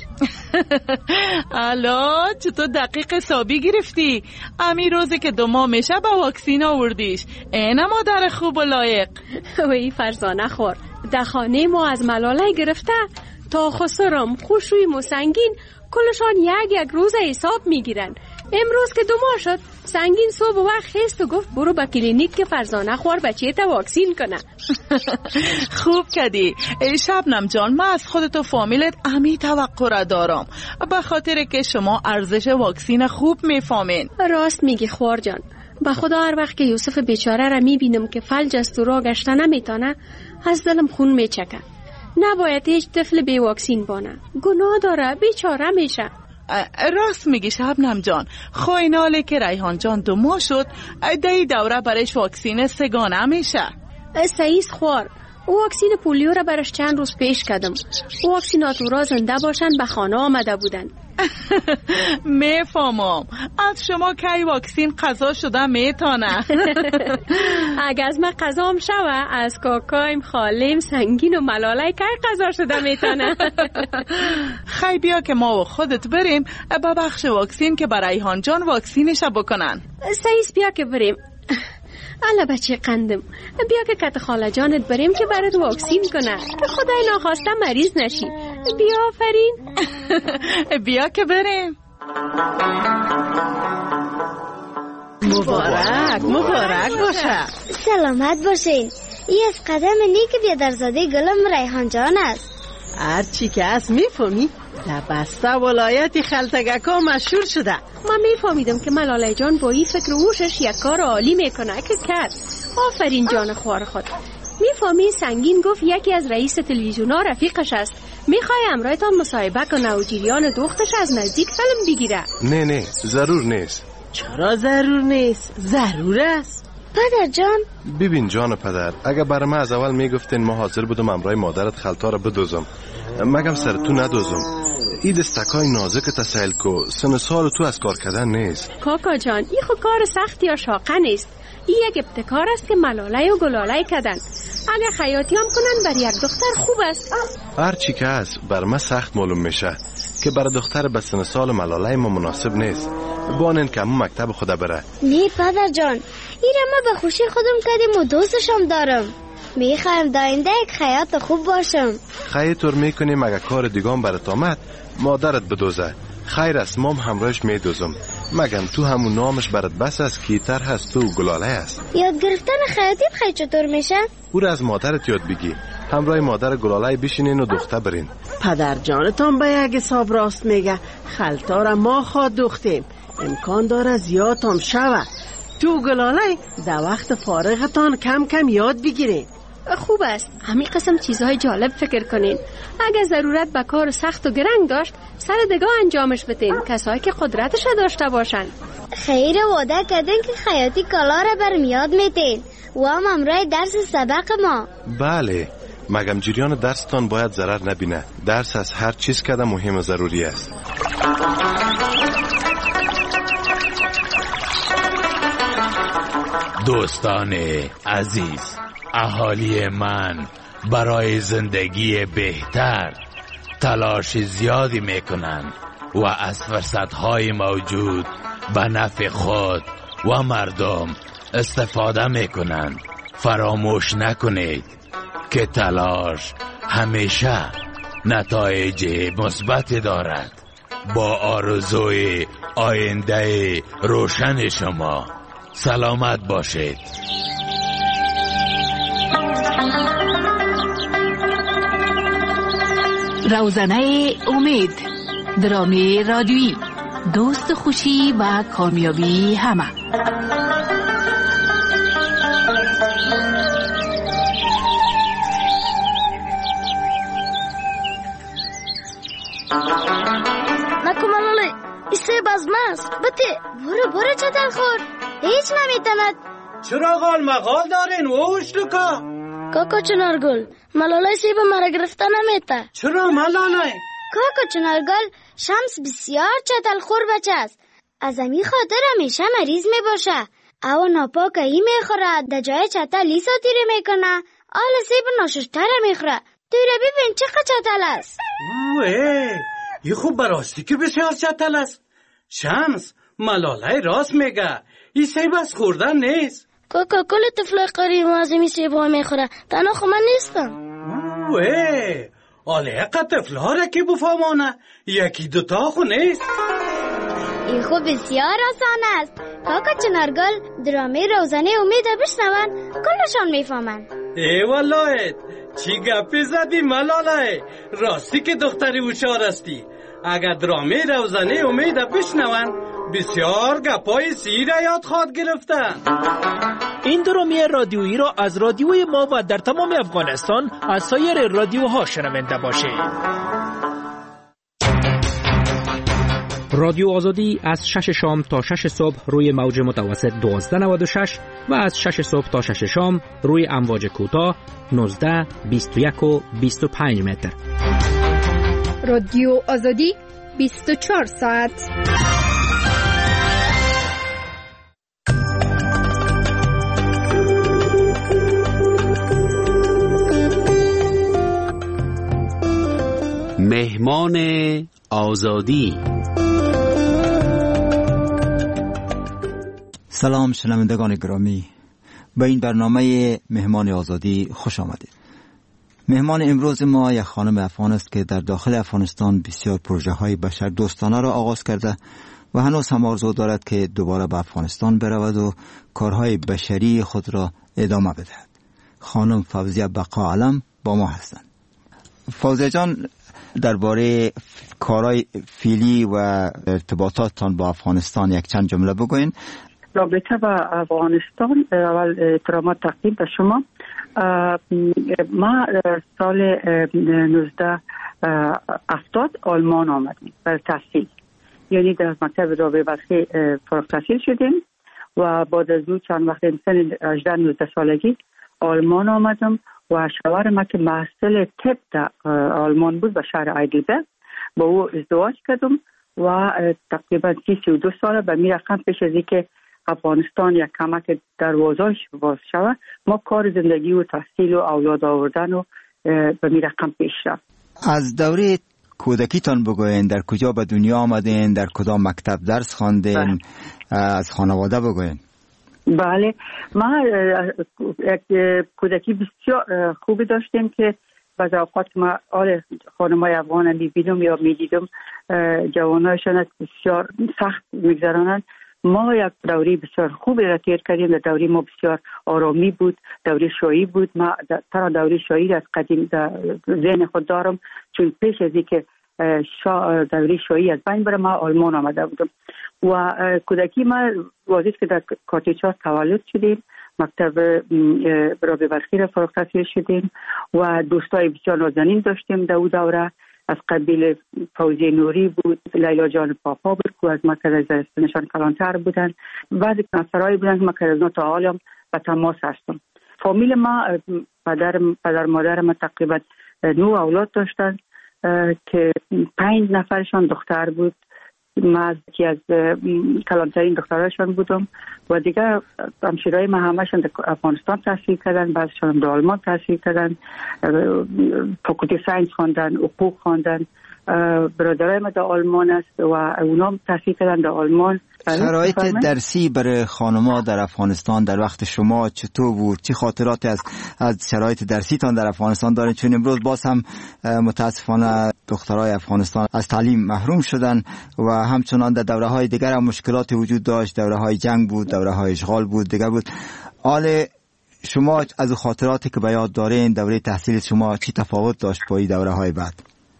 الا چطور دقیق حسابی گرفتی؟ امی روزی که 2 ماه میشه با واکسین آوردیش. اینه مادر خوب و لایق. وی فرزانه خور در خانه ما از ملاله گرفته تا خسرم خوشوی و سنگین کلشان یک روز حساب میگیرن. امروز که 2 ماه شد سنگین صبح وقت خیست و گفت برو با کلینیک که فرزانه خوار بچه تا واکسین کنه. خوب کردی. شبنم جان من از خودت و فامیلت امی توقع را دارم به خاطر که شما ارزش واکسین خوب میفهمین. راست میگی خوار جان. به خدا هر وقت که یوسف بیچاره را میبینم که فلج است و راه گشته نمیتونه از دلم خون میچکه. نباید هیچ طفل بی واکسین بانه. گناه داره بیچاره میشه. راست میگی شبنم جان. خویناله که ریحان جان 2 ماه شد دی دوره برش واکسین 3 گانه میشه. سعیس خوار واکسین پولیو را برش چند روز پیش کردم. واکسیناتورا زنده باشن به خانه آمده بودن. میفهمم. از شما که واکسین قضا شده میتونه. اگه از من قضام شوه از کاکایم خالیم سنگین و ملاله که قضا شده میتونه. خی بیا که ما و خودت بریم به بخش واکسین که برای ریحان جان واکسینش بکنن. سعیس بیا که بریم. الا بچه قندم بیا که کت خاله جانت بریم که برات واکسین کنه. خدای ناخواسته مریض نشی. بیا آفرین. بیا که بریم. مبارک باشه. سلامت باشین. این از قدم نیک بیادرزاده گلم ریحان جان است. هرچی که از میفهمی در بسته ولایت خلطگکا مشهور شده. من میفهمیدم که ملاله جان با این فکر ووشش یک کار عالی میکنه که کرد. آفرین جان خوار خود. میفهمی سنگین گفت یکی از رئیس تلویزیونا رفیقش است. میخوای امرایتان مصاحبه کنه و جریان دختش از نزدیک فیلم بگیره. نه ضرور نیست. چرا ضرور نیست؟ ضرور است. پدر جان ببین جان پدر اگه برای من از اول میگفتین ما حاضر بودم امرای مادرت خلطا رو بدوزم مگم سر تو ندوزم. این دستکای نازک تسهیل کو سن سال تو از کار کردن نیست. کاکا جان این خود کار سخت یا شاقه نیست. این یک ابتکار است که ملاله و گلاله کردن. اگر خیاطی هم کنن بر یک دختر خوب است. هر چی که است بر من سخت معلوم میشه که برای دختر به سن سال ملاله ما مناسب نیست. بانن که همون مکتب خدا بره. نه پدر جان، ایره ما به خوشی خودم کردیم و دوستشم دارم. میخوایم داینده یک خیاط خوب باشم. خیلی طور میکنیم اگر کار دیگام برات آمد مادرت بدوزه. خیر است مام همراهش میدوزم. مگم تو همون نامش برات بس است کیتر هست تو گلاله است. یاد گرفتن خیاطی خیلی چطور میشه؟ او را از مادرت یاد بگی. همراه مادر گلاله بشینین و دختر برین. پدر جانتان به یک حساب راست میگه. خلطا را ما خواد دوختیم. امکان داره زیادم شوه. تو گلاله در وقت فارغتان کم کم یاد بگیرین. خوب است همین قسم چیزهای جالب فکر کنین. اگر ضرورت به کار سخت و گرنگ داشت سر دگاه انجامش بدین، کسایی که قدرتش داشته باشن. خیر وعده کردین که خیاطی کالا را برم یاد میدین و هم همراه درس سبق ما. بله، مگم جریان درستان باید ضرر نبینه. درس از هر چیز که مهم و ضروری است. دوستان عزیز، اهالی من برای زندگی بهتر تلاش زیادی میکنند و از فرصتهای موجود به نفع خود و مردم استفاده میکنند. فراموش نکنید که تلاش همیشه نتایج مثبت دارد. با آرزوی آینده روشن شما سلامت باشید. روزنه امید، درامی رادیویی، دوست خوشی و کامیابی همه. نکو ملاله ایسه بازماست. بته برو چطور خور هیچ نمیتند. چرا غال مغال دارین ووش لکا؟ کاکا چنارگل ملاله سیب مرا گرفته نمیته. چرا ملاله؟ کاکا چنارگل شمس بسیار چتل خور بچه است. از امی خاطر همیشه مریض می باشه. او ناپاک ای میخوره در جای چتل لیسا تیره میکنه. آل سیب ناششتره میخوره. تیره ببین چقدر چتل است. ای خوب براستی که بسیار چتل است. شمس ملاله راست میگه. این سیب از خوردن نیست. کاکا کل طفلای قریب از این سیب ها میخوره. تنها خو من نیستم. آله اقا طفلها را که بفهمانه یکی دوتا خو نیست. این خو بسیار آسان است. کاکا چنارگل درامه روزنه امید بشنون کلشان میفهمن. ای والله چی گپی زدی ملاله؟ راستی که دختری هوشیار استی. اگر درامه روزنه امید بشنون بسیار گپای سیر یاد خواد گرفتن. این درامی رادیویی را از رادیوی ما و در تمام افغانستان از سایر رادیوها شنونده باشید. رادیو آزادی از 6 شام تا 6 صبح روی موج متوسط 1296 و از 6 صبح تا 6 شام روی امواج کوتاه 19 21 و 25 متر. رادیو آزادی 24 ساعت. مهمان آزادی. سلام شنوندگان گرامی، به این برنامه مهمان آزادی خوش آمدید. مهمان امروز ما یک خانم افغان است که در داخل افغانستان بسیار پروژه های بشر دوستانه را آغاز کرده و هنوز هم آرزو دارد که دوباره به افغانستان برود و کارهای بشری خود را ادامه بدهد. خانم فوزیه بقا علم با ما هستند. فوزیه جان، درباره کارهای فعلی و ارتباطاتتان با افغانستان یک چند جمله بگوین. رابطه با افغانستان، اول احترامات تقدیم به شما. ما سال 1970 آلمان آمدیم برای تحصیل، یعنی در مکتب رابعه بلخی فارغ التحصیل شدیم و بعد از او چند وقت سن 18-19 سالگی آلمان آمدم و شوهر ما که محصل طب در آلمان بود به شهر هایدلبرگ، با او ازدواج کردم و تقریبا 32 سال به می رقم پیش از اینکه افغانستان یک کمک دروازه‌اش باز شود، ما کار زندگی و تحصیل و اولاد آوردن و به می رقم پیش رفت. از دوره کودکیتان بگوین، در کجا به دنیا آمدین، در کدام مکتب درس خواندین، از خانواده بگوین. بله، ما یک کودکی بسیار خوبی داشتیم که بعض اوقات ما خانم‌های افغان می‌بینم یا می‌دیدم جوانایشان بسیار سخت می‌گذرانند. ما یک دوره بسیار خوبی را تیر کردیم. در دوره ما بسیار آرامی بود، دوره شایی بود. ما ترا دوره شایی از قدیم در ذهن خود دارم، چون پیش از اینکه دوره شایی از بین بره ما آلمان آمده بودم و کودکی ما واضح که در کاتیچار تولد شدیم، مکتب رابعه بلخی را فارغ التحصیل شدیم و دوستای بسیار نازنین داشتیم در اون دوره. از قبیل فوزی نوری بود، لیلا جان پاپا بود که از مرکز زرستانشان کلانتر بودن، بعضی نفرهایی بودن که ما که از تا حالم به تماس هستم. فامیل ما پدر مادر ما تقریبا 9 اولاد داشتن که 5 نفرشان دختر بود. من یکی از کلانترین دختراشان بودم و دیگه همشیرای ما همشون در افغانستان تحصیل کردن، بعضشان در آلمان تحصیل کردن، فاکولته ساینس خواندن، حقوق خواندن. برادرای ما در آلمان است و اونام تحصیل کردن در آلمان. شرایط درسی برای خانم‌ها در افغانستان در وقت شما چطور بود؟ چه خاطراتی از شرایط درسیتان در افغانستان دارید؟ چون امروز باز هم متاسفانه دخترای افغانستان از تعلیم محروم شدن و همچنان در دوره‌های دیگر هم مشکلات وجود داشت. دوره‌های جنگ بود، دوره‌های اشغال بود، دیگر بود. حال شما از خاطراتی که به یاد دارین دوره تحصیل شما چی تفاوت داشت با این دوره‌های بعد؟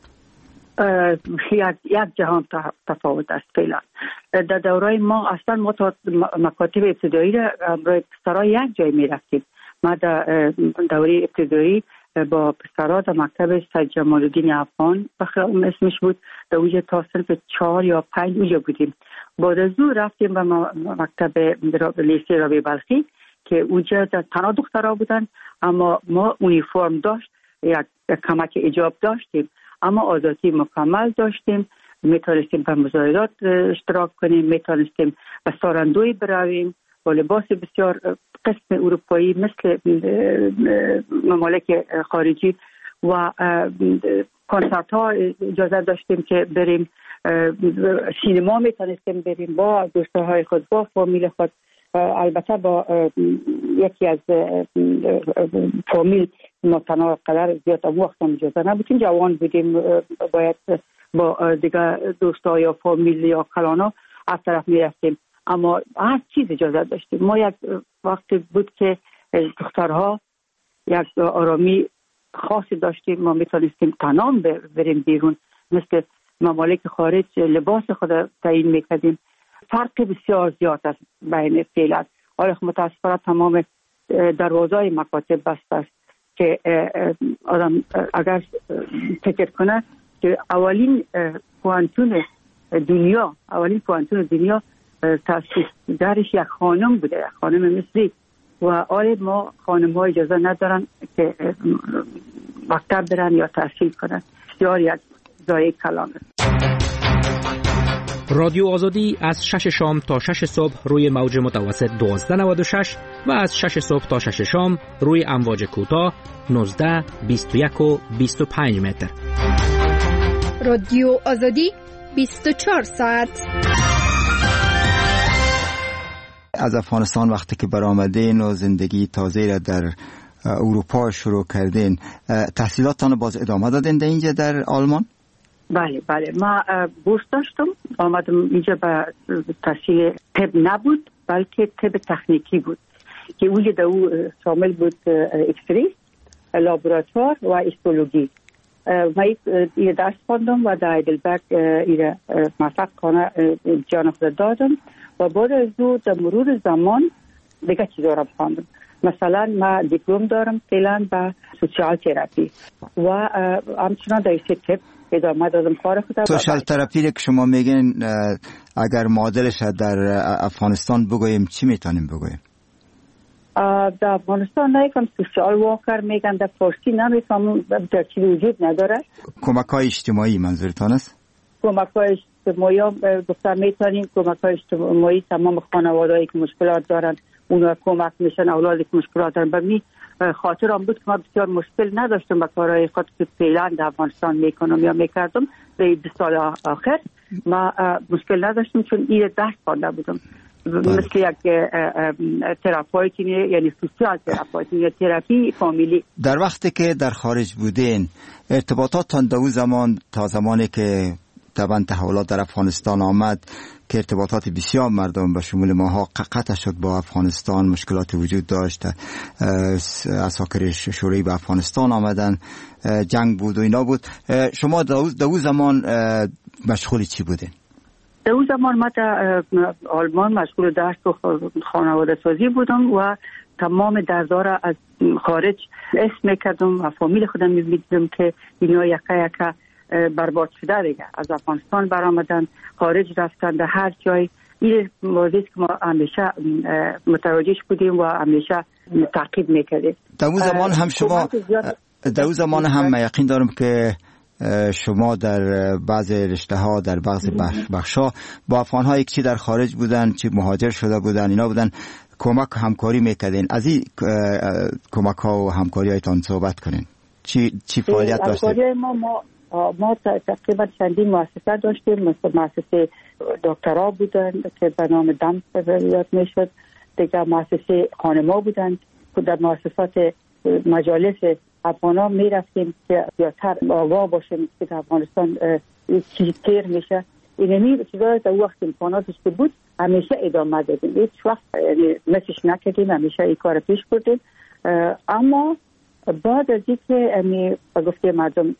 یک جهان تفاوت است فعلا. در دوره ما اصلا ما تا مکاتب ابتدایی را برای پسرها یک جای می رفتیم. ما در دوره ابتدایی با پسرها در مکتب سید جمال الدین افغان اسمش بود، در اونجا تا صنف 4 یا 5 اونجا بودیم. بعد از اون رفتیم به مکتب لیسه رابعه بلخی که اونجا تنها دخترها بودن، اما ما اونیفرم داشت، یک کمک ایجاب داشتیم، اما آزادی مکمل داشتیم. میتونستیم به مظاهرات اشتراک کنیم، میتونستیم به ساراندوی برویم با لباس بسیار قسم اروپایی مثل ممالک خارجی و کنسرت ها اجازه داشتیم که بریم، سینما میتونستیم بریم با دوستهای خود، با فامیل خود. البته با یکی از فامیل ما تنها قدر زیاد وقت هم اجازه نبودیم، جوان بودیم، باید با دیگه دوستا یا فامیل یا کلانا از طرف میرفتیم، اما هر چیز اجازه داشتیم. ما یک وقت بود که دخترها یک آرامی خاصی داشتیم، ما میتونستیم تنها بریم بیرون، مثل ممالک خارج لباس خود تعیین میکردیم. فرق بسیار زیاد است بین فعلا. آره متاسفانه تمام دروازه‌های مکاتب بسته است که آدم اگر فکر کنه که اولین پوانتون دنیا تاسیس درش یک خانم بوده، یک خانم مصری و آره ما خانم‌ها اجازه ندارن که مکتب برن یا تحصیل کنن. بسیار یک ضایع کلام است. رادیو آزادی از 6 شام تا 6 صبح روی موج متوسط 1296 و از 6 صبح تا 6 شام روی امواج کوتاه 19 21 و 25 متر. رادیو آزادی 24 ساعت. از افغانستان وقتی که برآمدین و زندگی تازه را در اروپا شروع کردین، تحصیلاتتان باز ادامه دادین در اینجا در آلمان؟ بله ما بورس داشتم، آمدم اینجا به تحصیل طب نبود بلکه طب تکنیکی بود که اونجا در او شامل بود اکسری، لابراتوار و هیستولوژی. ما این درس خواندم و در هایدلبرگ این موفق کنه جان خود دادم و بعد از او در مرور زمان دیگه چیزا را خواندم. مثلا ما دیپلم دارم فعلا به سوشال تراپی و همچنان در طب ادامه دادم کار خودم. سوشال تراپی که شما میگین اگر معادلش در افغانستان بگوییم چی میتونیم بگوییم؟ در افغانستان نیکم سوشال واکر میگن، در فارسی نمیفهمم، در چی وجود نداره. کمک های اجتماعی منظورتان است؟ کمک های اجتماعی گفتم میتونیم کمک های اجتماعی تمام خانوادهایی که مشکلات دارن اونا کمک میشن، اولادی که مشکلات دارن. به می خاطرم بود که ما بسیار مشکل نداشتم با کارهای خود که فعلا در افغانستان میکنم یا میکردم. به 2 سال آخر ما مشکل نداشتم چون این درس خوانده بودم، مثل یک تراپیوتی یعنی سوسیال تراپیوتی یا تراپی فامیلی. در وقتی که در خارج بودین ارتباطاتتان در اون زمان تا زمانی که طبعا تحولات در افغانستان آمد که ارتباطات بسیار مردم به شمول ماها قطع شد با افغانستان، مشکلات وجود داشت، عساکر شوروی به افغانستان آمدن، جنگ بود و اینا بود. شما در اون زمان مشغول چی بودین؟ در اون زمان ما در آلمان مشغول درس و خانواده سازی بودم و تمام دردارا از خارج اسم میکردم و فامیل خودم میدیدم که اینا یکه برباد شده دیگه، از افغانستان برآمدن، خارج رفتن، در هر جای. این موضوعی که ما همیشه متوجهش بودیم و همیشه تعقیب میکردیم. در اون زمان هم شما در اون زمان هم یقین دارم که شما در بعض رشته ها در بعض بخش ها با افغان ها یک چی در خارج بودن، چی مهاجر شده بودن، اینا بودن، کمک همکاری میکردین. از این کمک ها و همکاری هایتان صحبت کنین. چی فعالیت داشتید؟ ما تقریبا چندین مؤسسه داشتیم، مثل مؤسسه دکترا بودن که به نام دم یاد میشد، دیگه مؤسسه خانما بودن که در مؤسسات مجالس افغانا میرفتیم که زیادتر آگاه باشیم که در افغانستان چیزی تیر میشه. اینمی چیزا در وقت امکاناتش که بود همیشه ادامه دادیم، هیچ وقت مسش نکردیم، همیشه این کار پیش بردیم. اما بعد از اینکه گفته مردم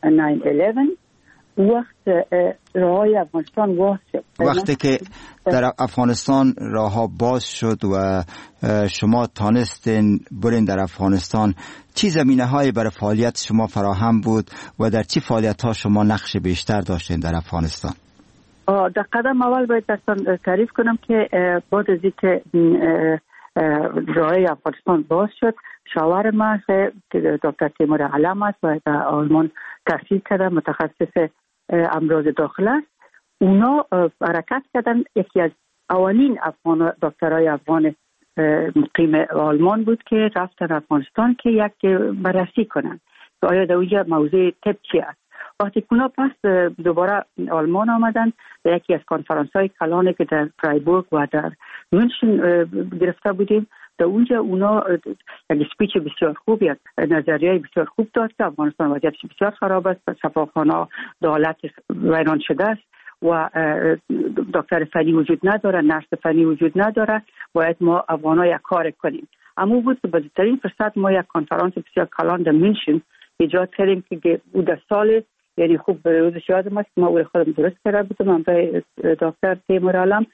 9/11 وقت راههای افغانستان باز شد، وقتی که در افغانستان راهها باز شد و شما تانستین برین در افغانستان، چی زمینه های برای فعالیت شما فراهم بود و در چی فعالیت ها شما نقش بیشتر داشتین در افغانستان؟ در قدم اول باید دستان تعریف کنم که بعد از اینکه راههای افغانستان باز شد، شاور ما که دکتر تیمور علم است و در آلمان تحصیل کرده، متخصص امراض داخله است. اونا حرکت کردن. یکی از اولین دکترای افغان مقیم آلمان بود که رفتن افغانستان که یک بررسی کنن که آیا در اونجا موضوع طب چی است. وقتی که اونا پس دوباره آلمان آمدن و یکی از کنفرانس های کلانی که در فرایبورگ و در مونشن گرفته بودیم، در اونجا اونا یک سپیچ بسیار خوب، یک نظریه بسیار خوب داد که افغانستان وضعیتش بسیار خراب است، شفاخانه دولت ویران شده است و دکتر فنی وجود نداره، نرس فنی وجود نداره، باید ما افغان‌ها یک کار کنیم. اما بود که بزرگترین فرصت ما یک کنفرانس بسیار کلان در مونشن ایجاد کردیم که بود در سال، یعنی خوب روزش یادم است که ما خودم درست کرده بودم، من به دکتر تیمور علم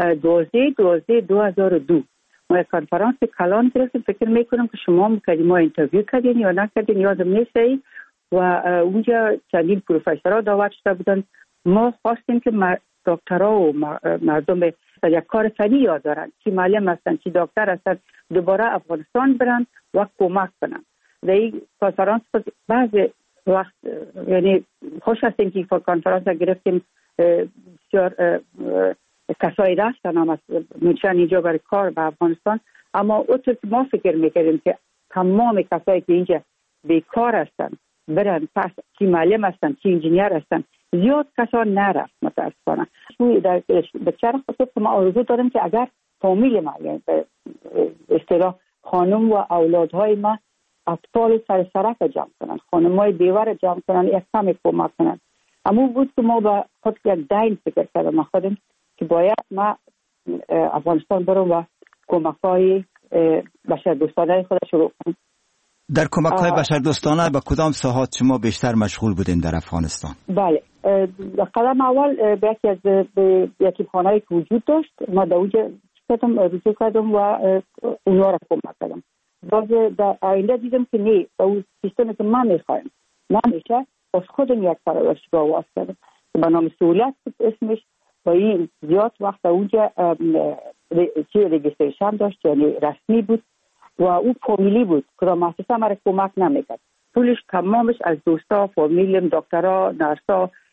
2002 ما یک کنفرانس کلان گرفتیم. فکر میکنم که شما میکردیم، ما اینترویو کردیم یا نکردیم یادم نیست، و اونجا چندین پروفسورها دعوت شده بودن. ما خواستیم که دکترها و مردم یک کار فنی یاد دارن، چی معلم هستن، چی دکتر هستن، دوباره افغانستان برن و کمک کنن. در این کنفرانس بعض وقت یعنی خوش هستیم که کنفرانس گرفتیم، بسیار کسایی رفتن هم از منشن اینجا برای کار به افغانستان. اما اونطور که ما فکر میکردیم که تمام کسایی که اینجا بیکار هستن برن پس، چی معلم هستن، چی انجینیر هستن، زیاد کسا نرفت متاسفانه. به چرا خاطر که ما آرزو دارم که اگر فامیل ما، یعنی به اصطلاح خانم و اولادهای ما، اطفال سر سرک جمع کنن، خانمای بیوه جمع کنن، یک کمی کمک کنن. اما بود که ما با خود یک دین فکر کردم خودم که باید ما افغانستان برم و کمک‌های بشردوستانه خود شروع کنم. در کمک‌های بشردوستانه به کدام ساحات شما بیشتر مشغول بودین در افغانستان؟ بله، قدم اول به یکی از یتیمخانه‌ای که وجود داشت ما در اونجا رجوع کردم و اونها را کمک کردم. باز در آینده دیدم که نه، با اون سیستمی که من میخوایم نمیشه، از خودم یک پرورشگاه آواز کردم به نام سهولت اسمش. و این زیاد وقت اونجا رجیستریشن داشت، یعنی رسمی بود و او فامیلی بود که مؤسسه مرا کمک نمیکرد. پولش تمامش از دوستا، فامیلم، دکترها، نرسا،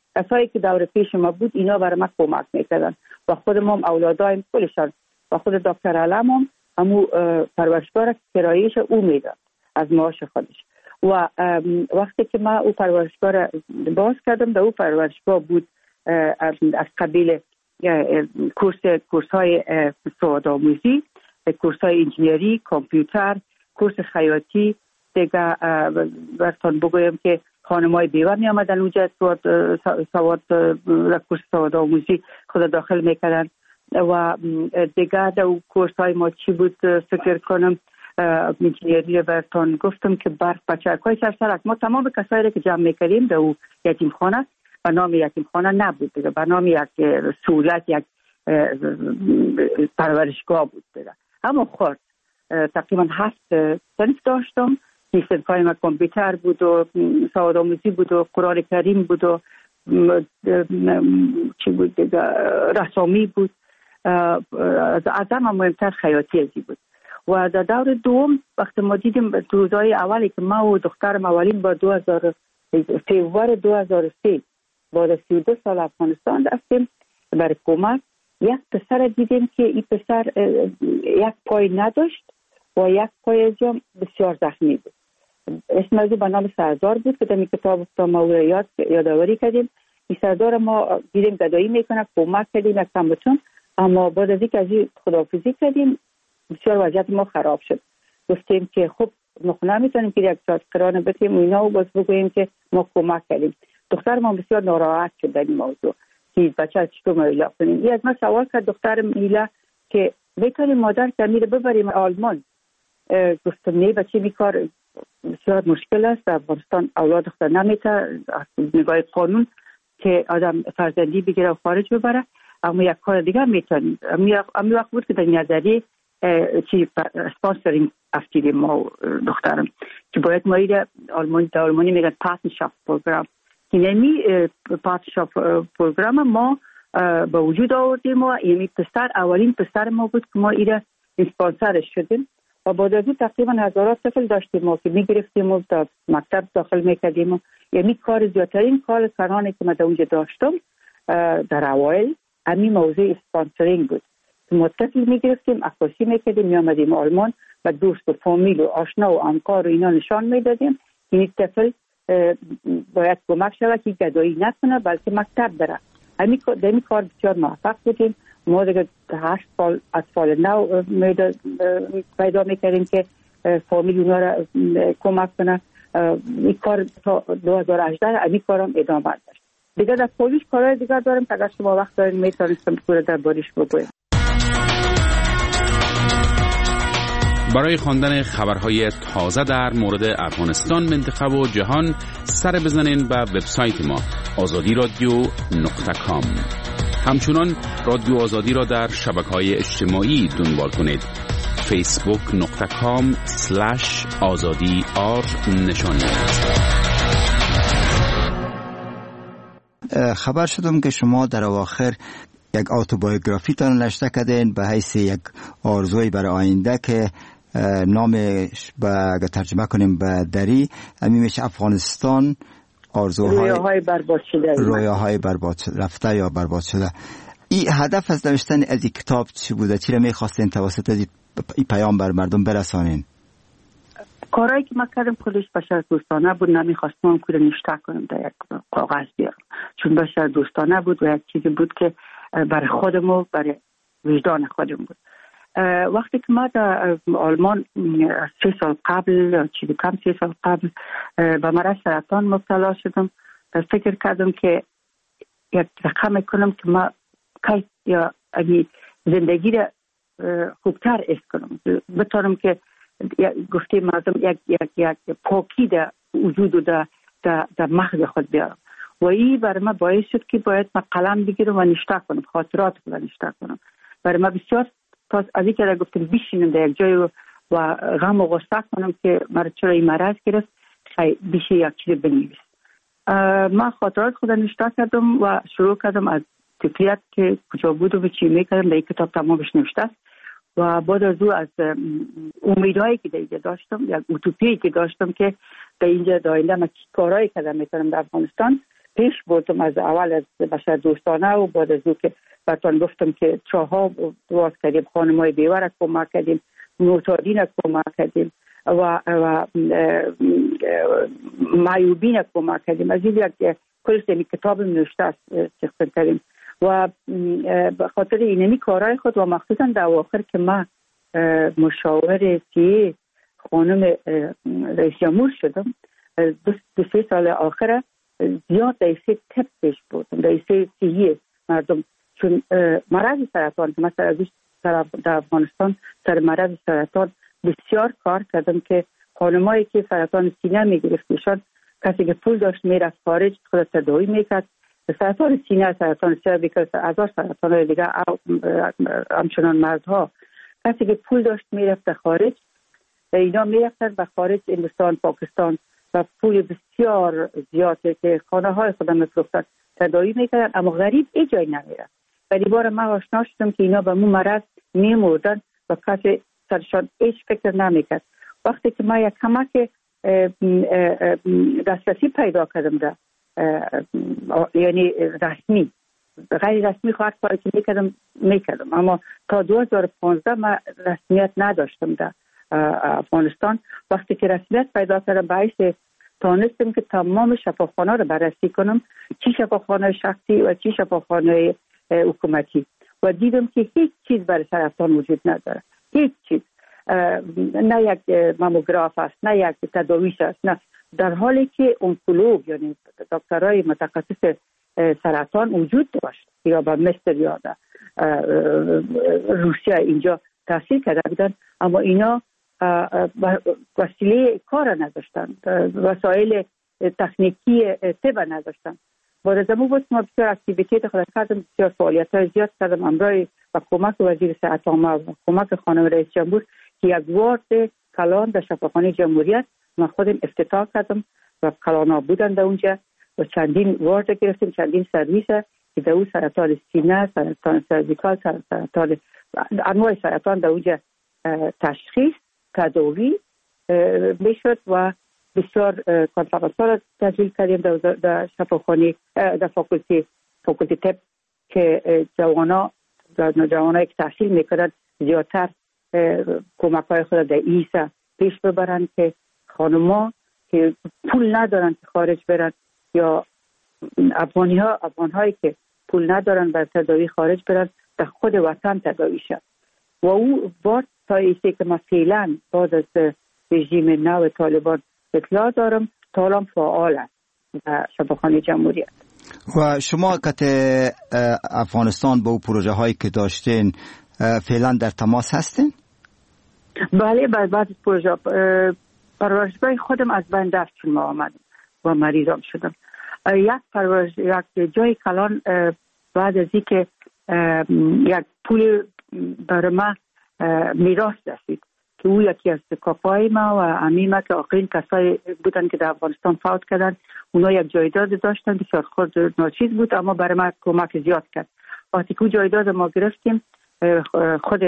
کسایی که دور پیش ما بود اینا برای ما کمک میکردن و خودم هم اولادایم کلشان و خود دکتر علم هم همو پرورشگاه کرایهش او میداد از معاش خودش. و وقتی که ما او پرورشگاه را باز کردم، در او پرورشگاه بود از قبیل کورس های سوادآموزی، کورس های انجینری، کامپیوتر، کورس خیاطی. دیگه براتون بگویم که خانمای بیوه می آمدن اونجا کورس سوادآموزی خود داخل میکردن. و دیگه در کورس های ما چی بود فکر کنم انجینری براتون گفتم که برق بچه‌های سرسرک ما تمام کسایی که جمع میکردیم در او یتیم خانه و نام یتیم خانه نبود دیگه، به نام یک سهولت یک پرورشگاه بود دیگه. اما خورد تقریبا 7 صنف داشتم. صنف‌های ما کامپیوتر بود و سوادآموزی بود و قرآن کریم بود و چی بود دیگه، رسامی بود. از همه مهمتر خیاطی ازی بود. و در دور دوم وقتی ما دیدیم روزهای اولی که ما و دخترم اولین با فوریه 2003 بعد از 32 سال افغانستان رفتیم برای کمک، یک پسر دیدیم که این پسر یک پای نداشت و یک پای از بسیار زخمی بود. اسم از به نام سردار بود که در این کتاب ما او را یادآوری کردیم. این سردار ما دیدیم گدایی میکنه، کمک کردیم یک کمتون، اما بعد از اینکه خداحافظی کردیم بسیار وضعیت ما خراب شد. گفتیم که خب نمیتونیم که یک ساعت قرار بتیم اینا و باز بگوییم که ما کمک کردیم. دختر ما بسیار ناراحت شد در این موضوع که بچه چطور مایلا کنیم. یه از ما سوال کرد دختر میلا که بکنیم مادر که میره ببریم آلمان. گفتم نه بچه بیکار بسیار مشکل است، در افغانستان اولاد دختر نمیتونه نگاه قانون که آدم فرزندی بگیره و خارج ببره، اما یک کار دیگه میتونیم. امی وقت بود که در نظری اسپانسرینگ افتیدیم ما دخترم که باید ما ایره آلمانی میگن پارتنرشاپ پروگرام که نمی پارتنرشاپ پروگرام ما با وجود آوردیم و یعنی پسر اولین پسر ما بود که ما ایره اسپانسرش شدیم و بعد از اون تقریبا هزارات طفل داشتیم ما که میگرفتیم و در مکتب داخل میکردیم و یعنی کار زیادترین کارانی که ما در اونجا داشتم در اوایل همین موضوع اسپانسرینگ بود. ما طفل میگرفتیم، عکاسی میکردیم، میامدیم آلمان و دوست و فامیل و آشنا و همکار و اینا نشان میدادیم این طفل باید کمک شود که گدایی نکنه بلکه مکتب بره. همین کار بسیار موفق بودیم. ما دیگه 8 سال اطفال نو پیدا میکردیم که فامیل اونا را کمک کنه. این کار تا 2018 همین کارم ادامه داشت. دیگه در پولیش کارهای دیگر دارم که اگر شما وقت دارین میتونستم پوره در باریش بگویم. برای خواندن خبرهای تازه در مورد افغانستان، منطقه و جهان سر بزنین به وبسایت ما azadi.radio.com. همچنان رادیو آزادی را در شبکه‌های اجتماعی دنبال کنید. facebook.com/azadi_r خبر شدم که شما در اواخر یک اتوبیوگرافی تان نوشته کردین به حیث یک آرزوی برای آینده که نامش اگر ترجمه کنیم به دری همین میشه افغانستان رویاهای برباد شده، رویاهای برباد شده، رفته یا برباد شده. این هدف از نوشتن از این کتاب چی بوده؟ چی را میخواستین توسط این پیام بر مردم برسانین؟ کارهایی که ما کردم کلش بشر دوستانه بود، نمیخواستم که نوشته کنم در یک کاغذ بیارم چون بشر دوستانه بود و یک چیزی بود که برای خودم و برای وجدان خودم بود. وقتی که ما در آلمان 3 سال قبل چیزی کم 3 سال قبل به مرض سرطان مبتلا شدم، فکر کردم که یک رقم کنم که ما کیف یا زندگی را خوبتر است کنم، بتونم که گفته مردم یک پاکی در وجود و در مغز خود بیارم و این برای من باعث شد که باید من قلم بگیرم و نوشته کنم، خاطرات رو نوشته کنم. برای من بسیار از این که گفتم بشینم در یک جای و غم و غصه کنم که مرا چرا این مرض گرفت، بشه یک چیز بنویس. من خاطرات خود نوشته کردم و شروع کردم از طفولیت که کجا بودم و چی میکردم در این کتاب تمامش نوشته است. و بعد از او از امیدهایی که در اینجا داشتم، یک اوتوپیایی که داشتم که در اینجا در آینده من چی کارهایی کردم میتونم در افغانستان پیش بردم از اول از بشر دوستانه و بعد از او که براتون گفتم که چاها باز کردیم، خانمای بیوه کمک کردیم، معتادین کمک کردیم و معیوبین کمک کردیم. از این یک کل سمی کتاب نوشته است چخصن کردیم و بخاطر اینمی کارهای خود و مخصوصا در آخر که ما مشاور سیه خانم رئیس جمهور شدم، 2-3 سال آخر زیاد دیسه تپ پیش بودم، دیسه سیه مردم، چون مرض سرطان که مثلا در افغانستان سر مرض سرطان بسیار کار کردم که خانمایی که سرطان سینه میگرفتشان کسی که پول داشت میرفت خارج خود تداوی میکرد. سرطان سینه، سرطان سرویکال، هزار سرطان دیگه همچنان مرزها، کسی که پول داشت میرفت خارج، اینا میرفتن به خارج هندوستان، پاکستان و پول بسیار زیاده که خانه های خودم میفروختن تداوی میکردن، اما غریب ای جای نمیرفت. ولی بار ما آشنا شدم که اینا به مو مرض میمردن و کسی سرشان هیچ فکر نمیکرد. وقتی که ما یک کمک دسترسی پیدا کردم ده، یعنی رسمی، غیر رسمی خواهد کاری که میکردم، اما تا 2015 ما رسمیت نداشتم در افغانستان. وقتی که رسمیت پیدا کردم باعث تانستم که تمام شفاخانه رو بررسی کنم، چی شفاخانه شخصی و چی شفاخانه حکومتی، و دیدم که هیچ چیز برای سرطان وجود نداره، هیچ چیز، نه یک ماموگراف است، نه یک تداویش است، نه، در حالی که اونکولوگ یعنی دکترای متخصص سرطان وجود داشت یا به مصر یا روسیه اینجا تحصیل کرده بودن، اما اینا وسیله کار نداشتن، وسایل تکنیکی طب نداشتن. بعد از امو بود ما بسیار اکتیویتی خود کردم، بسیار فعالیت های زیاد کردم امرای و کمک وزیر صحت عامه و کمک خانم رئیس جمهور که یک وارد کلان در شفاخانه جمهوریت ما خودم افتتاح کردم و کلان ها بودن در اونجا و چندین وارد گرفتیم، چندین سرویس که در اون سرطان سینه، سرطان سرویکال، سرطان انواع سرطان در اونجا تشخیص تداوی میشد و بسیار کنفرانس ها را تشکیل کردیم در شفاخانه، در فاکولتی طب که جوانایی که تحصیل میکنند زیادتر کمک های خود در ایسا پیش ببرند که خانما که پول ندارن که خارج برن یا افغان هایی که پول ندارن بر تداوی خارج برن در خود وطن تداوی شد. و او بعد تا ایسه که ما فعلا بعد از رژیم نو طالبان اطلاع دارم تالام فعال است در شفاخانه جمهوریت. و شما که افغانستان با پروژه هایی که داشتین فعلا در تماس هستین؟ بله، بعد از پروژه پرورشگاه خودم از بین رفت چون ما آمدم و مریضم شدم. یک جای کلان بعد از این که یک پول برای ما میراث رسید که او یکی از کاکای ما و عمیمه که آخرین کسایی بودن که در افغانستان فوت کردن، اونا یک جایداد داشتن بسیار خود ناچیز بود اما برای ما کمک زیاد کرد. وقتی که جایداد ما گرفتیم خود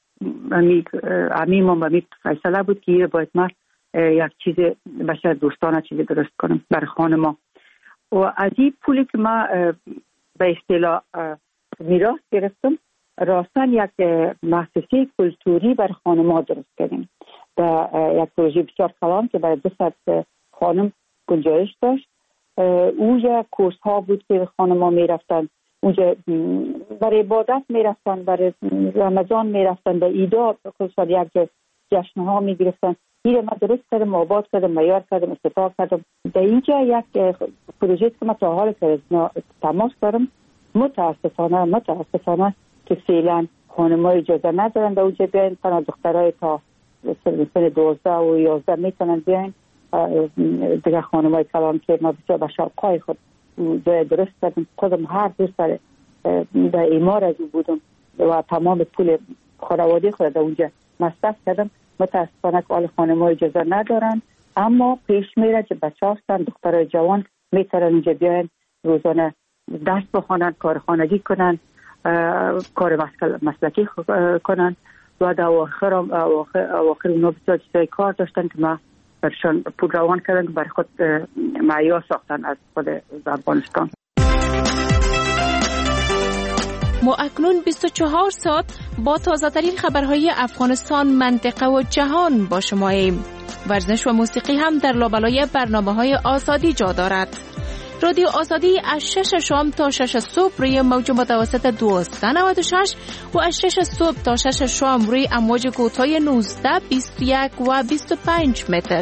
عمیم و فیصله بود که باید ما یک چیز بشر دوستانه چیزی درست کنم برای خانه ما. و از این پولی که ما به اصطلاح میراث گرفتم راستن یک مؤسسه کلتوری برای خانما درست کردیم. یک پروژه بسیار کلان که برای 200 خانم گنجایش داشت. اونجا کورس ها بود که خانما میرفتن، اونجا برای عبادت میرفتن، برای رمضان میرفتن، به ایدا خصوصا یک جشن ها میگرفتن. این ما درست کردم، آباد کردم، معیار کردم، افتتاح کردم. در اینجا یک پروژه که ما تا حال تماس دارم، متاسفانه که فعلا خانم‌ها اجازه ندارن در اونجا بیاین، تنها دخترای تا سن 12 و 11 میتونن بیاین. دیگه خانم‌های کلان که ما بسیار به شوقای خود درست کردم، خودم هر روز در ایمار از او بودم و تمام پول خانواده خود در اونجا مصرف کردم. متاسفانه که آل خانم‌ها اجازه ندارن، اما پیش میره که بچه هستن، دخترای جوان میتونن اونجا بیاین، روزانه درس بخونن، کار خانگی کنن، کار مسلکی کنن و در اواخر اونا بسیار چیزای کار داشتن که ما برشان پول روان کردن، برای خود معیار ساختن از خود افغانستان. ما اکنون 24 ساعت با تازه‌ترین خبرهای افغانستان، منطقه و جهان با شماییم. ورزش و موسیقی هم در لابلای برنامه‌های آزادی جا دارد. رادیو آزادی از 6 شام تا 6 صبح روی موج متوسط 1296 و از 6 صبح تا 6 شام روی امواج کوتاه 19، 21 و 25 متر.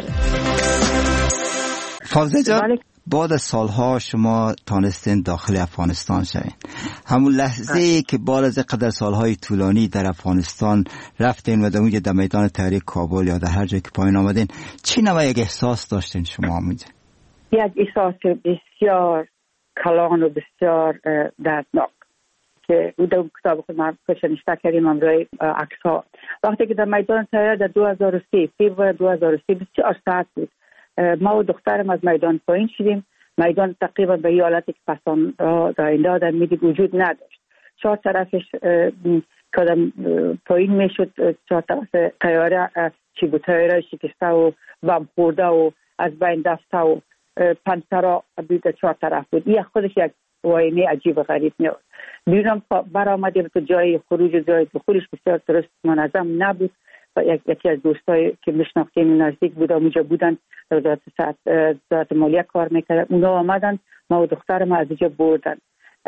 فوزه جان، بعد از سالها شما تانستین داخل افغانستان شوین. همون لحظه که بعد از قدر سالهای طولانی در افغانستان رفتین و در اونجا در میدان تحریک کابل یا در هر جای که پایین آمدین، چی نوع یک احساس داشتین شما اونجا؟ یک احساس بسیار کلان و بسیار دردناک که او در کتاب خود ما نشته کردیم امروی عکس ها. وقتی که در میدان تحریک در 2003 فیبر 2003 بسیار ساعت بود، ما و دخترم از میدان پایین شدیم. میدان تقریبا به حالتی که پسان در این دادن میدید وجود نداشت. 4 طرفش کدام پایین میشد، 4 طرف طیاره چیبوتای شکسته و بم خورده و از بین دسته و پنسرا بیده 4 طرف بود. این خودش یک واینه عجیب و غریب میاد. بیرون برآمدیم تو جای خروج و جای دخولش بسیار درست منظم نبود و یکی از دوستایی که میشناختیم نزدیک بود اونجا بودن، در وزارت مالیه کار میکردن. اونا آمدن، ما و دخترم از اینجا بردن.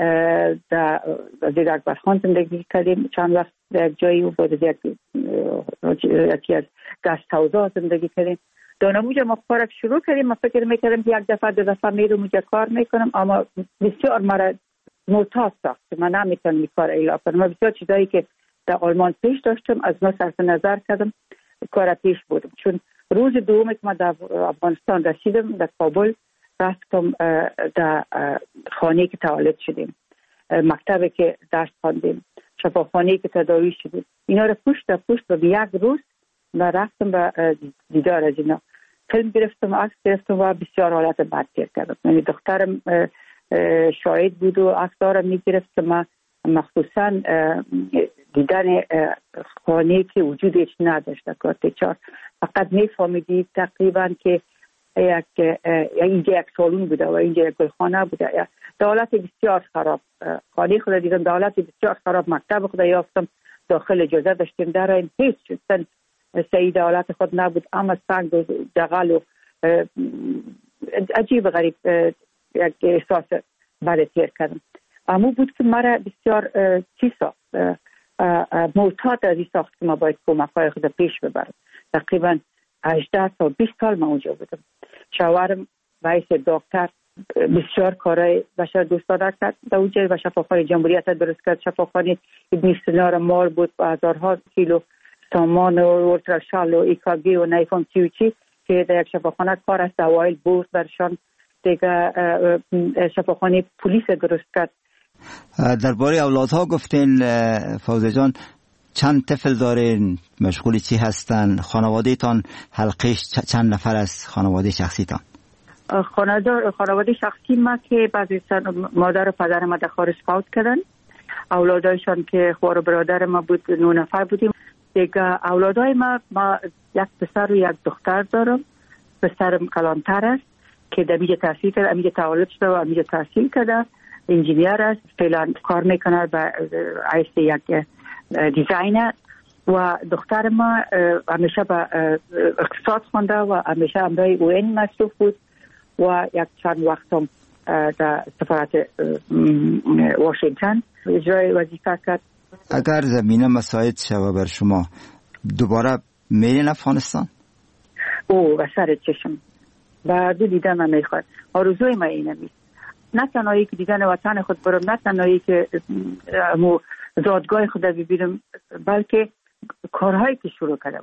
در وزیر اکبرخان زندگی کردیم چند وقت در یک جایی و بعد یکی از گست هاوزا زندگی کردیم. دانموجا ما کارک شروع کردیم. ما فکر میکردم که یک دفعه 2 دفعه میرم اونجا کار میکنم، اما بسیار مرا معتاد ساخت. من نمیتونم این کار اجرا کنم. من بسیار چیزایی که در آلمان پیش داشتم از ما صرف نظر کردم، کار پیش بودم. چون روز دوم که من در افغانستان رسیدم در کابل، رفتم در خانه که تولد شدیم، مکتبی که درس خواندیم، شفاخانه که تداوی شدیم، اینا رو پشت در پشت و به یک روز من رفتم به دیدار از اینا. فیلم گرفتم، عکس گرفتم و بسیار حالت بد تیر کردم. یعنی دخترم شاهد بود و عکس دارم میگرفت که من مخصوصا دیدن خانه که وجودش نداشت کارت 4 فقط میفهمیدی تقریبا که اینجا یک سالون بوده و اینجا یک گلخانه بوده. دولت بسیار خراب، خانه خود دیدم دولت بسیار خراب. مکتب خود یافتم داخل اجازه داشتیم در این هیچ چیز سعی دولت خود نبود، اما سنگ و دغل و عجیب غریب یک احساس بد تیر کردم. اما بود که مرا بسیار چی ساخت، معتاد از این ساخت که ما باید کمک های خود پیش ببرم. تقریبا 18 تا 20 سال من اونجا بودم. شوهرم باعث دکتر بسیار کارهای بشر دوستانه کرد در اونجا و شفاخانه جمهوریت درست کرد. شفاخانه ابن سینا مال بود و هزارها کیلو سامان و اولتراشال و ایکاگی و نیفون چی که در یک شفاخانه کار است. اوایل برد برشان دیگه شفاخانه پلیس درست کرد. درباره اولادها گفتین فوزه جان، چند طفل دارین؟ مشغول چی هستن؟ خانواده تان حلقش چند نفر از خانواده شخصی تان؟ خانواده شخصی ما که بعضی مادر و پدر ما در خارج فوت کردن. اولادایشان که خوار برادر ما بود 9 نفر بودیم. دیگه اولادای ما یک پسر و یک دختر دارم. پسرم کلانتر است که در میجه تحصیل کرده، میجه تولد شده و میجه تحصیل کرده، انجینیر است، فعلا کار میکنه به حیث یک دیزاینر. و دختر ما همیشه به اقتصاد خونده و همیشه امرای اوین مصروف بود و یک چند وقت هم در سفارت واشنگتن اجرای وظیفه کرد. اگر زمینه مساعد شود بر شما دوباره میرین افغانستان؟ او و سر چشم و دیدن من میخواد. آرزوی من اینه نیست، نه تنهایی که دیدن وطن خود برم، نه تنهایی که زادگاه خود ببینم، بلکه کارهایی که شروع کرده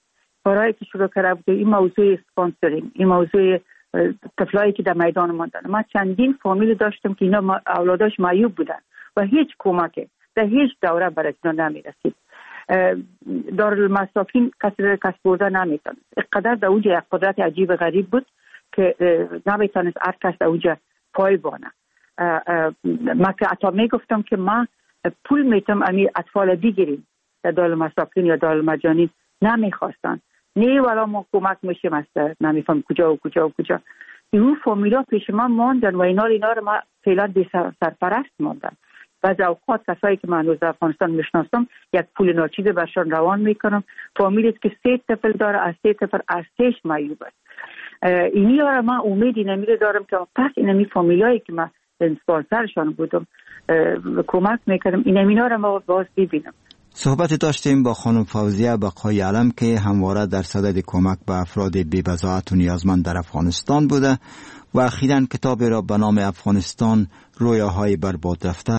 بود. این موضوع اسپانسرینگ، این موضوع طفلایی که در میدان ماندن. من چندین فامیل داشتم که اینا اولاداش معیوب بودن و هیچ کمکی در هیچ دوره برای اینا نمیرسید. دارالمساکین کس برده نمیتونست. اقدر در اونجا یک قدرت عجیب غریب بود که نمیتونست هر کس در اونجا پای بانه. من که حتی میگفتم که ما پول میتونم امی اطفال دیگریم در دارالمساکین یا دارالمجانین، نمیخواستن. نه والا ما کمک میشیم است نمیفهم کجا و کجا و کجا. این فامیلا پیش من ماندن و اینا رو ما فعلا بی سرپرست ماندن. بعض اوقات کسایی که من در افغانستان میشناسم یک پول ناچیز برشان روان میکنم. فامیلی که 3 طفل داره، از 3 طفل از 6 معیوب است. اینی را من امید اینمی دارم که پس اینمی فامیلایی که من اسپانسرشان بودم کمک میکردم اینمی را ما باز ببینم. صحبت داشتیم با خانم فوزیه بقای علم که همواره در صدد کمک به افراد بی‌بضاعت و نیازمند در افغانستان بوده و اخیراً کتابی را به نام افغانستان رویاهای برباد رفته